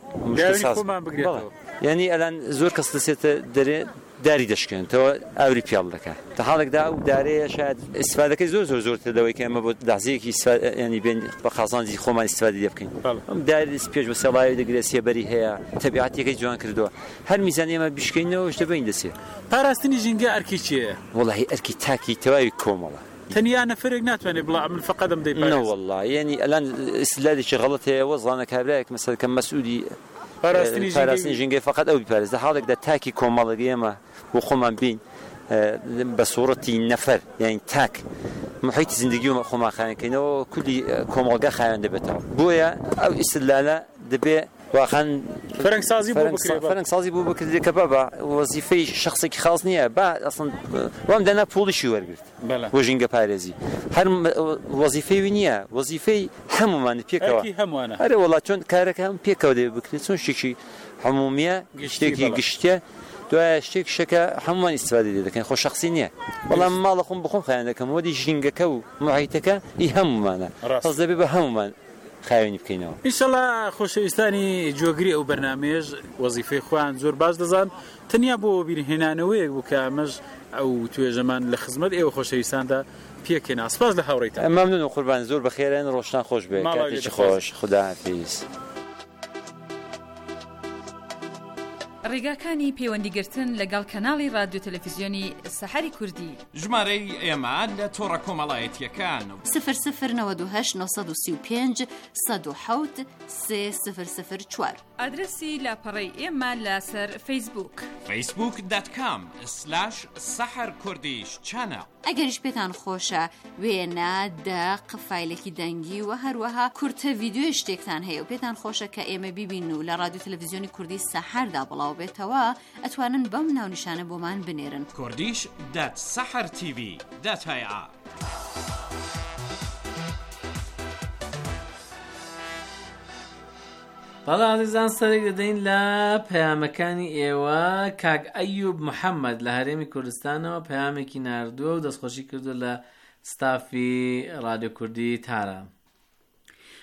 یعنی ئەلان زۆر کەس دەسێتە دەرێ داری دەشکێنێتەوە ئاوری پیاڵ دەکات تا حاڵێکدا و دارەیە شاید ئیسفادەکەی زۆر زۆر زۆرتر لەوەی کە ئەمە بۆ دازەیەکی ینی بێن بە خازانجی خۆمان ئیسفادە لێ بکەین. ئەم داری پێش بە سێڵاوی دەگرێت سێبەری هەیە تەبیعەتێکی جوان کردووە هەر میزان ئێمە بیشکەینەوە شتە بین دەسێت. پاراستنی ژینگە ئەرکی چییە؟ وەڵاهی ئەرکی تاکی تەواوی کۆمەڵە. تەنیا نەفرێک ناتوانێت بڵا من فقط ئەم دەیپارێزم. نەوەڵڵا یعنی ئەلان ئیسلادێکی غەڵەت هەیە وەزڵانە کابرایەک مەسەڵ کە مەسئولی پاراستنی ژینگەی فقط ئەو بیپارێزە حاڵێکدا تاکی کۆمەڵەکە ئێمە بۆ خۆمان بین بە سوورەتی نەفەر یعنی تاک محیتی زیندگی و خۆمان خایەنکەینەوە کولی کۆمەڵگە خایەن دەبێتەوە. بۆیە ئەو ئیسلالە دەبێ واخەن فەرەنگسازی بۆ بکرێت فەرەنگسازی بۆ بکرێت کە بابا وەزیفەی شخصێکی خاص نییە با ئەسڵ وام دەنا پوڵیشی وەرگرت بۆ ژینگە پارێزی هەر وەزیفەی نییە وەزیفەی هەمومانە پێکەوە هەرێ وڵات چۆن کارەکە هەم پێکەوە دەبێ بکرێت چۆن شتێکی هەمومیە شتێکی گشتە دوای شتێک شەکە هەمومان ئیسفادە لێ دەکەین خۆ شخصی نییە. بەڵام ماڵە خۆم بخۆم خایەن دەکەم وەدی ژینگەکە و محیتەکە ئی هەمومانە هەز دەبێ بە هەمومان خاوێنی بکەینەوە. ئینشەڵا خۆشەویستانی جۆگری ئەو بەرنامەیەش وەزیفەی خۆیان زۆر باش دەزان تەنیا بۆ بیرهێنانەوەیەک بوو کە ئەمەش ئەو توێژەمان لە خزمەت ئێوە خۆشەویستاندا پێکەنا. سپاس لە هاوڕێیتان. مەمنون و قوربان زۆر بەخێرن ڕۆژتان خۆش بێ کاتێکی خۆش خوداحافیز. ڕێگاکانی پەیوەندیگرتن لەگەڵ کەناڵی رادیۆ تەلەڤیزیۆنی سەحەری کوردی ژمارەی ئێمە لە تۆڕە کۆمەڵایەتیەکان سفر سفر نەوە دو هەشت نۆ سەد و سی و پێنج سەد و حەوت سێ سفر سفر چوار. ئادرسی لاپەڕەی ئێمە لەسەر فەیسبووک فەیسبووک دات کام سلاش سەحەر کوردیش چانە. ئەگەریش پێتان خۆشە وێنە دەق فایلێکی دەنگی و هەروەها کورتە ڤیدیۆی شتێکتان هەیە و پێتان خۆشە کە ئێمە بیبین و لە رادیۆ تەلەڤیزیۆنی کوردی سەحەردا بڵاو بێتەوە ئەتوانن بەم ناونیشانە بۆمان بنێرن کوردیش دات سەحەر تیڤی دات هایە. بەڵا عزیزان سەرێک دەدەین لە پەیامەکانی ئێوە. کاک ئەیوب محەممەد لە هەرێمی کوردستانەوە پەیامێکی ناردووە و دەستخۆشی کردو لە ستافی رادیۆ کوردی تارە.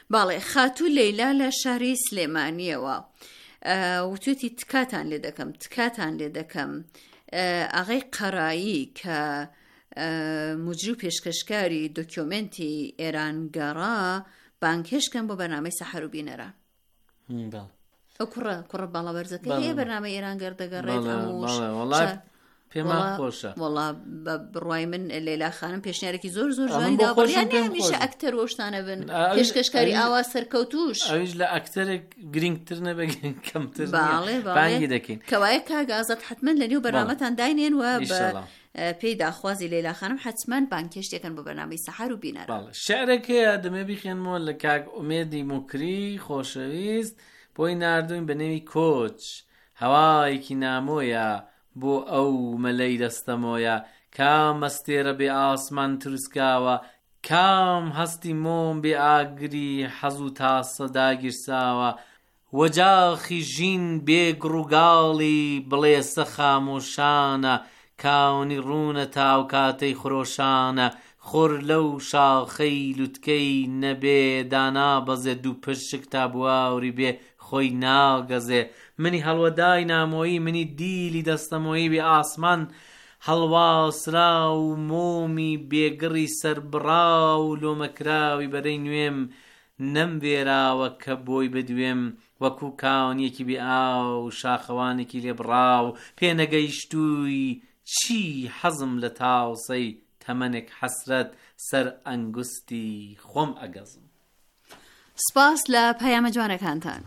باڵێ خاتوو لەیلا لە شاری سلێمانیەوە وتوێتی تکاتان لێ دەکەم تکاتان لێ دەکەم ئاغای قەرایی کە مجری و پێشکەشکاری دۆکیۆمنتی ئێرانگەڕا بانکێشکەم بۆ بەرنامەی سەحەر و بینەرە ئەو کوڕە کوڕە باڵەبەرزەکە هەیە بەرنامەی ئێرانگەر دەگەڕێت پێمان خۆشە وەڵا بە بڕوای من لەیلا خانم پێشنیارێکی زۆر زۆر جوانی داوەڕیان هەمیشە ئەکتەر وەشتانە بن پێشکەشکاری ئاوا سەرکەوتوش ئەویش لە ئەکتەرێک گرنگتر نەبێت کەمتر بانگی دەکەین کەوایە کاگازات حتممە لە نێو بەرنامەتان داینێن و بە پێی داخوازی لەیلا خانم حتممە بانکێشتێکن بۆ بەرنامەی سەحەر و بینەرە شعرێکەیە دەمێ بیخێنمەوە لە کاک ئومێدی موکری خۆشەویست بۆی نردوین بە نێوی کۆچ هەوایەکی نامۆیە بۆ ئەو مەلەی دەستەمۆیە کام مەستێرە بێ ئاسمان تروسکاوە کام هەستی مۆم بێ ئاگری حەز و تاسە داگیرساوە وەجاخی ژین بێ گڕووگاڵی بڵێسە خامۆشانە کاونی ڕوونە تاو کاتەی خرۆشانە خۆر لەو شاخەی لوتکەی نەبێ دانا بەزێ دوو پشک تا بواوری بێ خۆی ناگەزێ منی هەڵوەدای نامۆیی منی دیلی دەستەمۆیی بێ ئاسمان هەڵواسرا و مۆمی بێگڕی سەربڕا و لۆمەکراوی بەرەی نوێم نەمبێراوە کە بۆی بدوێم وەکو کاونیەکی بێ ئاو شاخەوانێکی لێبڕاو پێنەگەیشتووی چی حەزم لە تاوسەی تەمەنێک حەسرەت سەر ئەنگوستی خۆم ئەگەزم. سپاس لە پەیامە جوانەکانتان.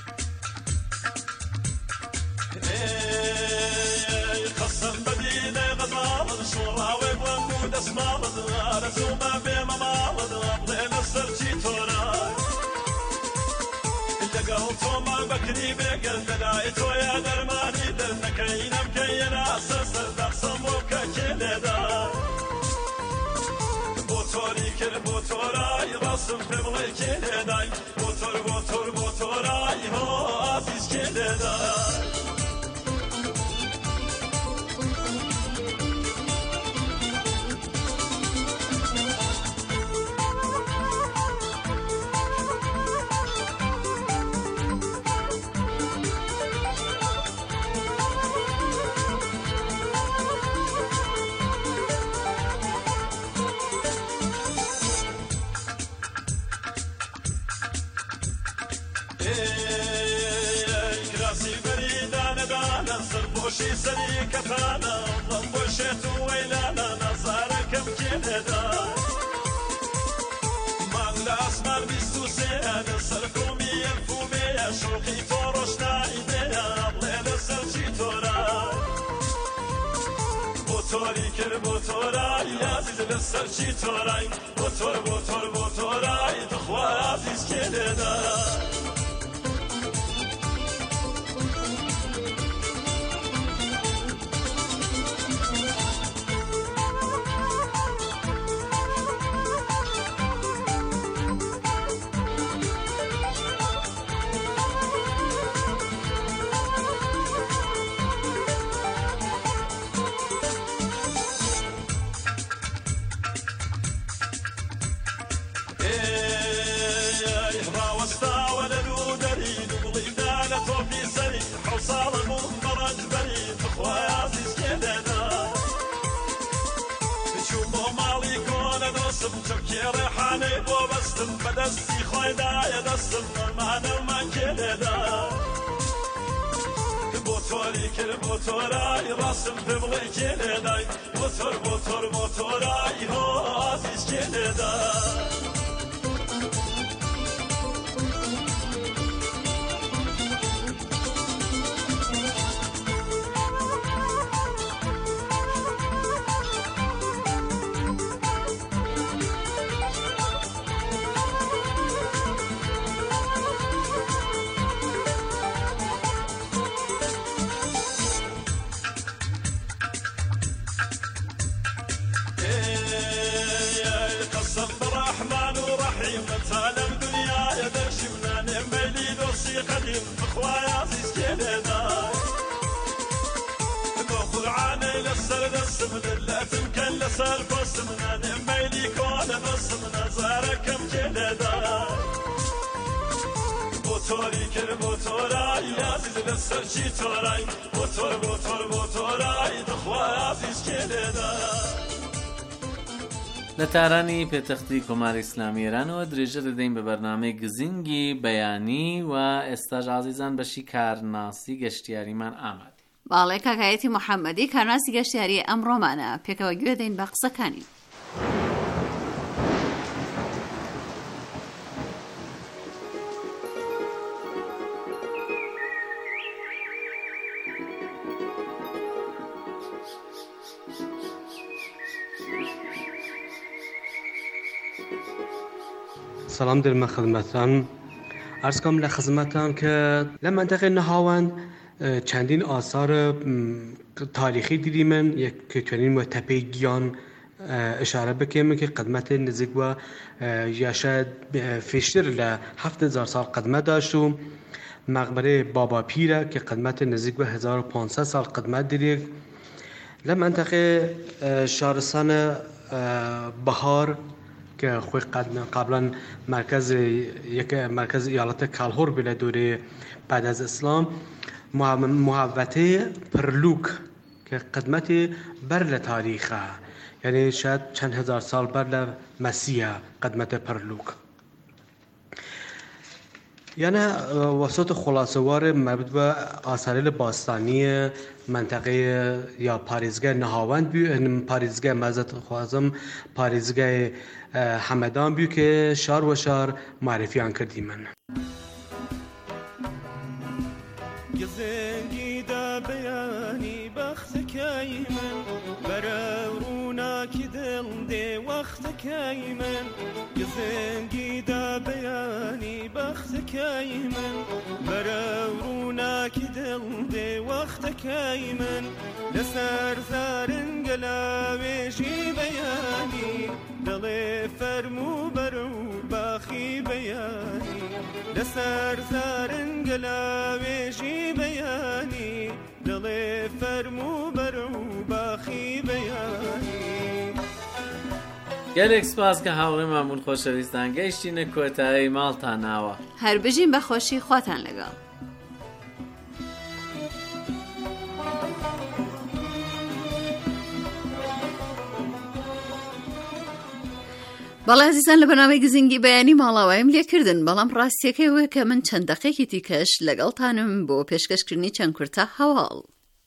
بكري بقل دلاي تويا درماني دلنكين مكينا سسر دقسم وكاكيدا بوتوري كل بوتوراي رسم في بغي كيداي بوتور بوتور بوتوراي هو عزيز كيدا بوشي سريكتانا ضمبوشت ويلانا نظاركم كندا مال اسمر بيستو سيان سركومي ينفومي شوقي فروشنا ايديا بليل سرشي تورا بوتوري كر بوتورا يازيز لسرشي توراي بوتور بوتور بوتورا تخوى عزيز كندا ريحاني بو بستم بدستي خويدا يا دستم معنا وما كلدا بوتوري كل بوتوراي راسم تبغي كلدا بوتور بوتور بوتوراي هو عزيز كلدا قديم اخويا عزيز كندا باخذ عاني للسرد السمن لا تمكن لسال فصمنا نميلي كون بصمنا زاركم كندا موتوری کر موتورای عزیز لسرچی تورای موتور موتور موتورای دخوا عزیز کێدێدای لە تارانی پێتەختی کۆماری ئیسلامی ئێرانەوە درێژە دەدەین بە بەرنامەی گزینگی بەیانی و ئێستاژ عزیزان بەشی کارناسی گەشتیاریمان ئامادە. باڵێ کاکایەتی محەممەدی کارناسی گەشتیاری ئەمڕۆمانە پێکەوە گوێ دەین بە قسەکانی. سلام دارم خدمتان. عرض کنم لخدمتان که لمنطقه نهاوند چندین آثار تاریخی دیدیم. یک کتونین و تپه گیان اشاره بکنیم که قدمت نزدیک و یا شاید فیشتر ل هفت هزار سال قدمت داشت و مقبره بابا پیره که قدمت نزدیک و هزار و پانصد سال قدمت داریم. لمنطقه شهرستان بهار که خوی قبلا مرکز یک مرکز ایالت کالهور بله دوره بعد از اسلام محوطه پرلوک که قدمت بر تاریخه، یعنی شاید چند هزار سال بر مسیح قدمت پرلوک. یعنی وسط خلاصوار مربوط به آثار باستانی منطقه یا پاریزگاه نهاوند بیو، پاریزگاه مزد خوازم پاریزگاه همدان بیو که شار و شار معرفیان کردیم. من گزنگی دا بیانی بخت کی من برونا کی دل دی وقت کی من گزنگی دا بیانی بخت کی من برونا کی دل دی وقت کی من لسر زارن گلاویشی بیانی دل فرمو برو باخی بیانی لسر زارن گلاویشی بیانی دل فرمو برو باخی بیانی. گەلێک سپاس کە هاوڕێمانبوون خۆشەویستان، گەیشتینە کۆتایی ماڵتان ناوە. هەر بژین بە خۆشی خواتان لەگەڵ. بەڵێ عزیزان لە بەنامەی گزینگی بەیانی ماڵاوایم لێکردن، بەڵام ڕاستیەکەی وەیە کە من چەند دەقێکی دیکەش لەگەڵتانم بۆ پێشکەشکردنی چەند کورتە هەواڵ.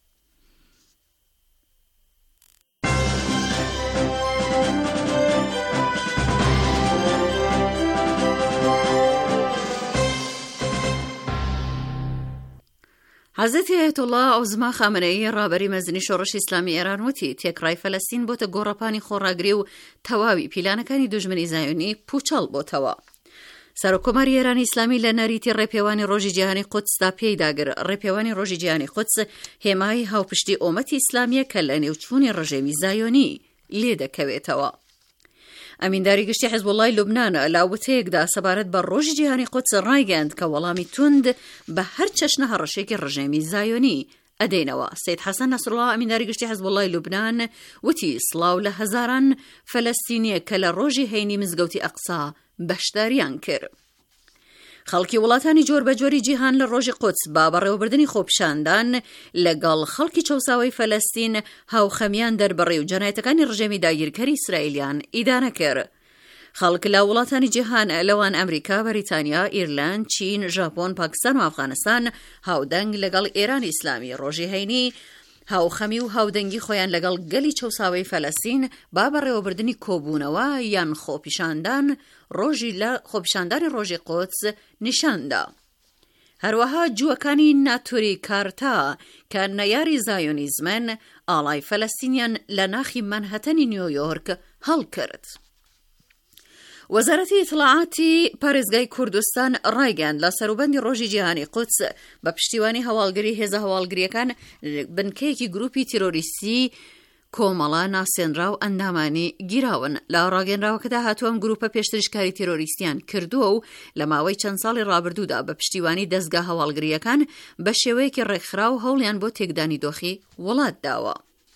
حەزەتی ئایەتوڵڵا ئەوزما خامنەیی ڕابەری مەزنی شۆڕشی ئیسلامی ئێران وتی تێکڕای فەلەستین بۆتە گۆڕەپانی خۆڕاگری و تەواوی پیلانەکانی دوژمنی زایۆنی پوچەڵ بۆتەوە. سەرۆکۆماری ئێرانی ئیسلامی لە نەریتی ڕێپێوانی ڕۆژی جیهانی قودسدا پێیداگر ڕێپێوانی ڕۆژی جیهانی قودس هێمای هاوپشتی ئومەتی ئیسلامیە کە لە نێوچوونی ڕژێمی زایۆنی لێ دەکەوێتەوە. ئەمینداری گشتی حیزبوڵڵای لوبنان لە وتەیەکدا سەبارەت بە ڕۆژی جیهانی قودس ڕایگەیاند کە وەڵامی توند بە هەر چەشنە هەڕەشێکی ڕژێمی زایۆنی ئەدەینەوە. سید حەسەن نەسڕڵڵا ئەمینداری گشتی حیزبوڵڵای لوبنان وتی سڵاو لە هەزاران فەلەستینیە کە لە ڕۆژی هەینی مزگەوتی ئەقسا بەشداریان کرد. خەڵکی وڵاتانی جۆر بە جۆری جیهان لە ڕۆژی قودس با بەڕێوەبردنی خۆپیشاندان لەگەڵ خەڵکی چەوساوی فەلەستین هاوخەمیان دەربڕێ و جەنایەتەکانی ڕژێمی داگیرکەری ئیسرائیلیان ئیدانە کرد. خەڵک لە وڵاتانی جیهان لەوان ئەمریکا، بەریتانیا، ئیرلند، چین، ژاپۆن، پاکستان و ئەفغانستان هاودەنگ لەگەڵ ئێرانی ئیسلامی ڕۆژی هەینی هاوخەمی و هاودەنگی خۆیان لەگەڵ گەلی چەوساوی فەلەستین با بەڕێوەبردنی کۆبوونەوە یان خۆپیشاندان ڕۆژی لە خۆپیشاندانی ڕۆژی قودس نیشاندا. هەروەها جووەکانی ناتوری کارتا کە نەیاری زایۆنیزمن ئاڵای فەلەستینیان لە ناخی مەنهەتەنی نیویۆرک هەڵکرد. وەزارەتی ئیتڵاعاتی پارێزگای کوردستان ڕایگەیاند لە سەروبەندی ڕۆژی جیهانی قودس بە پشتیوانی هەواڵگری هێزە هەواڵگریەکان بنکەیەکی گروپی تیرۆریستی کۆمەڵە ناسێنرا و ئەندامانی گیراون. لە ڕاگەنراوەکەدا هاتووەم گروپە پێشتریشکاری تیرۆریستیان کردووە و لە ماوەی چەند ساڵی ڕابردوودا بە پشتیوانی دەستگا هەواڵگریەکان بە شێوەیەکی ڕێکخرا و هەوڵیان بۆ تێکدانی دۆخی وڵات داوە.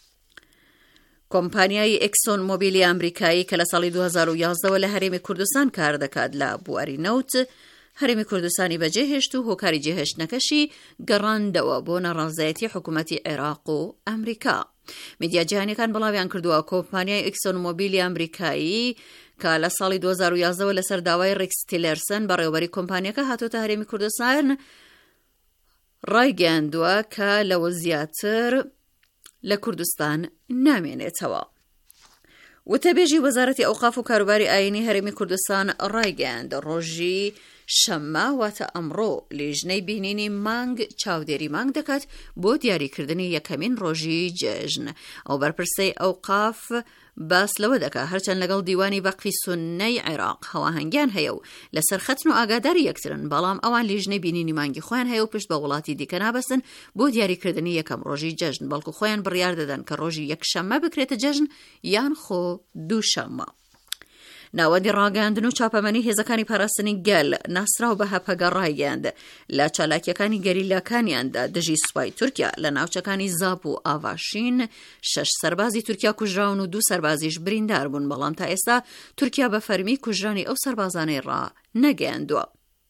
کۆمپانیای ئێکسۆن مۆبیلی ئەمریکایی کە لە ساڵی دوو هەزار و یازدەوە لە هەرێمی کوردستان کار دەکات لە بواری نەوت هەرێمی کوردستانی بەجێهێشت و هۆکاری جێهێشتنەکەشی گەڕاندەوە بۆ نەڕازایەتی حکوومەتی عێراق و ئەمریکا. میدیا جیهانیەکان بڵاویان کردووە کۆمپانیای ئێکسۆنمۆبیلی ئەمریکایی کە لە ساڵی دوو هەزار و یازدەوە لەسەر داوای ڕێکس تیلەرسن بەڕێوەبەری کۆمپانیەکە هاتوۆتە هەرێمی کوردستان ڕایگەیاندووە کە لەوە زیاتر لە کوردستان نامێنێتەوە. وتەبێژی وەزارەتی ئەوقاف و کاروباری ئاینی هەرێمی کوردستان ڕایگەیاندە ڕۆژی شەممە واتە ئەمڕۆ لیژنەی بینینی مانگ چاودێری مانگ دەکات بۆ دیاریکردنی یەکەمین ڕۆژی جێژن. ئەو بەرپرسەی ئەوقاف باس لەوە دەکا هەرچەند لەگەڵ دیوانی بەقی سوننەی عێراق هەواهەنگیان هەیە و لەسەر خەتن و ئاگاداری یەکترن، بەڵام ئەوان لیژنەی بینینی مانگی خۆیان هەیە و پشت بە وڵاتی دیکە نابەستن بۆ دیاریکردنی یەکەم ڕۆژی جەژن، بەڵکو خۆیان بڕیار دەدەن کە ڕۆژی یەکشەممە بکرێتە جەژن یان خۆ دووشەممە. ناوەندی ڕاگەاندن و چاپەمەنی هێزەکانی پاراستنی گەل ناسراو بە هەپەگە ڕایگەاند لە چالاکیەکانی گەریلاکانیاندا دژی سوپای تورکیا لە ناوچەکانی زاپ و ئاڤاشین شەش سەربازی تورکیا کوژراون و دوو سەربازیش بریندار بوون، بەڵام تا ئێستا تورکیا بە فەرمی کوژرانی ئەو سەربازانەی ڕا نەگەیاندووە.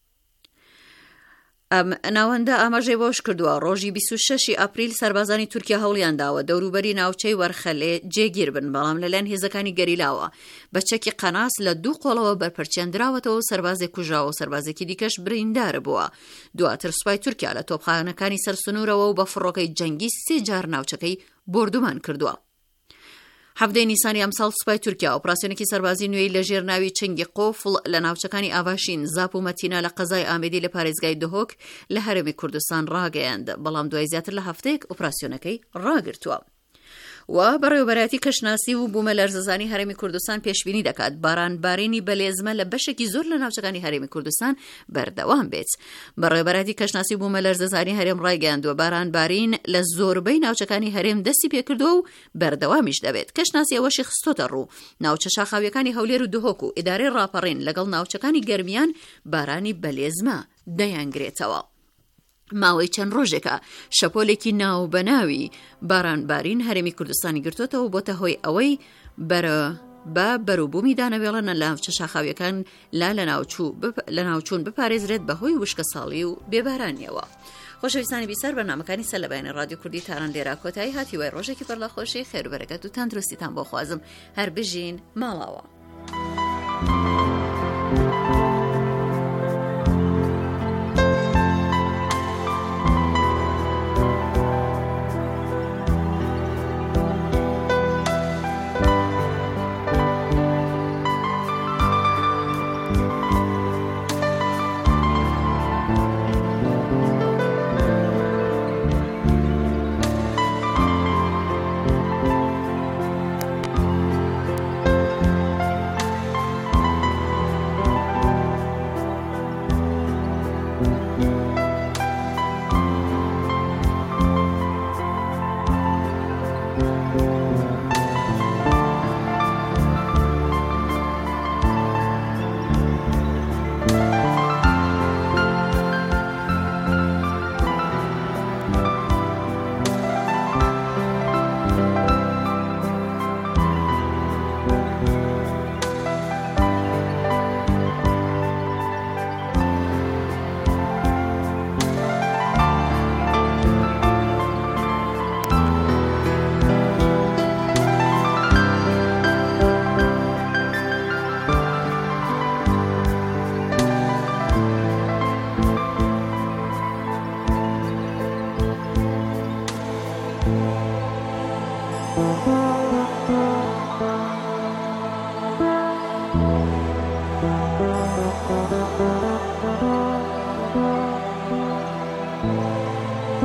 ئەم ناوەندە ئاماژەی بۆش کردووە ڕۆژی بیست و شەشی ئەپریل سەربازانی تورکیا هەوڵیان داوە دەوروبەری ناوچەی وەرخەلێ جێگیر بن، بەڵام لەلایەن هێزەکانی گەریلاوە بە چەکی قەناس لە دوو قۆڵەوە بەرپەرچێندراوەتەوە و سەربازێک کوژراوە و سەربازێکی دیکەش بریندار بووە. دواتر سوپای تورکیا لە تۆپخانەکانی سەرسنوورەوە و بە فڕۆکەی جەنگی سێ جار ناوچەکەی بردومان کردووە. هەفتەی نیسانی ئەمساڵ سوپای تورکیا ئۆپراسیۆنێکی سەربازی نوێی لە ژێر ناوی چنگی قۆفڵ لە ناوچەکانی ئاڤاشین، زاپ و مەتینا لە قەزای ئامێدی لە پارێزگای دهۆک لە هەرێمی کوردستان ڕاگەیاند، بەڵام دوای زیاتر لە هەفتەیەک ئۆپراسیۆنەکەی ڕاگرتووە. و بەڕێوەبەرەتی کەشناسی و بوومە لەرزەزانی هەرێمی کوردستان پێشبینی دەکات بارانبارینی بەلێزمە لە بەشێکی زۆر لە ناوچەکانی هەرێمی کوردستان بەردەوام بێت. بەڕێوەبەرەتی کەشناسی و بوومە لەرزەزانی هەرێم ڕایگەاندووە بارانبارین لە زۆربەی ناوچەکانی هەرێم دەستی پێکردووە و بەردەوامیش دەبێت. کەشناسی ئەوەشی خستۆتە ڕوو ناوچە شاخاویەکانی هەولێر و دهۆک و ئیدارەی ڕاپەڕین لەگەڵ ناوچەکانی گەرمیان بارانی بەلێزمە دەیانگرێتەوە. ماوەی چەند ڕۆژێکە شەپۆلێکی ناو بەناوی بارانبارین هەرێمی کوردستانی گرتوتەوە بۆتە هۆی ئەوەی بەرە بە بەروبوومی دانەوێڵەنە لە ناوچە شاخاویەکان لا لە ناوچوون بپارێزرێت بەهۆی وشکە ساڵی و بێبارانیەوە. خۆشەویستانی بیسەر بەرنامەکانی سەلەبەیانی ڕادیۆ کوردی تاران لێرا کۆتایی هاتیوای ڕۆژێکی پڕلەخۆشی خێر و بەرەکەت و تەندروستیتان بۆ خوازم، هەر بژین ماڵاوە.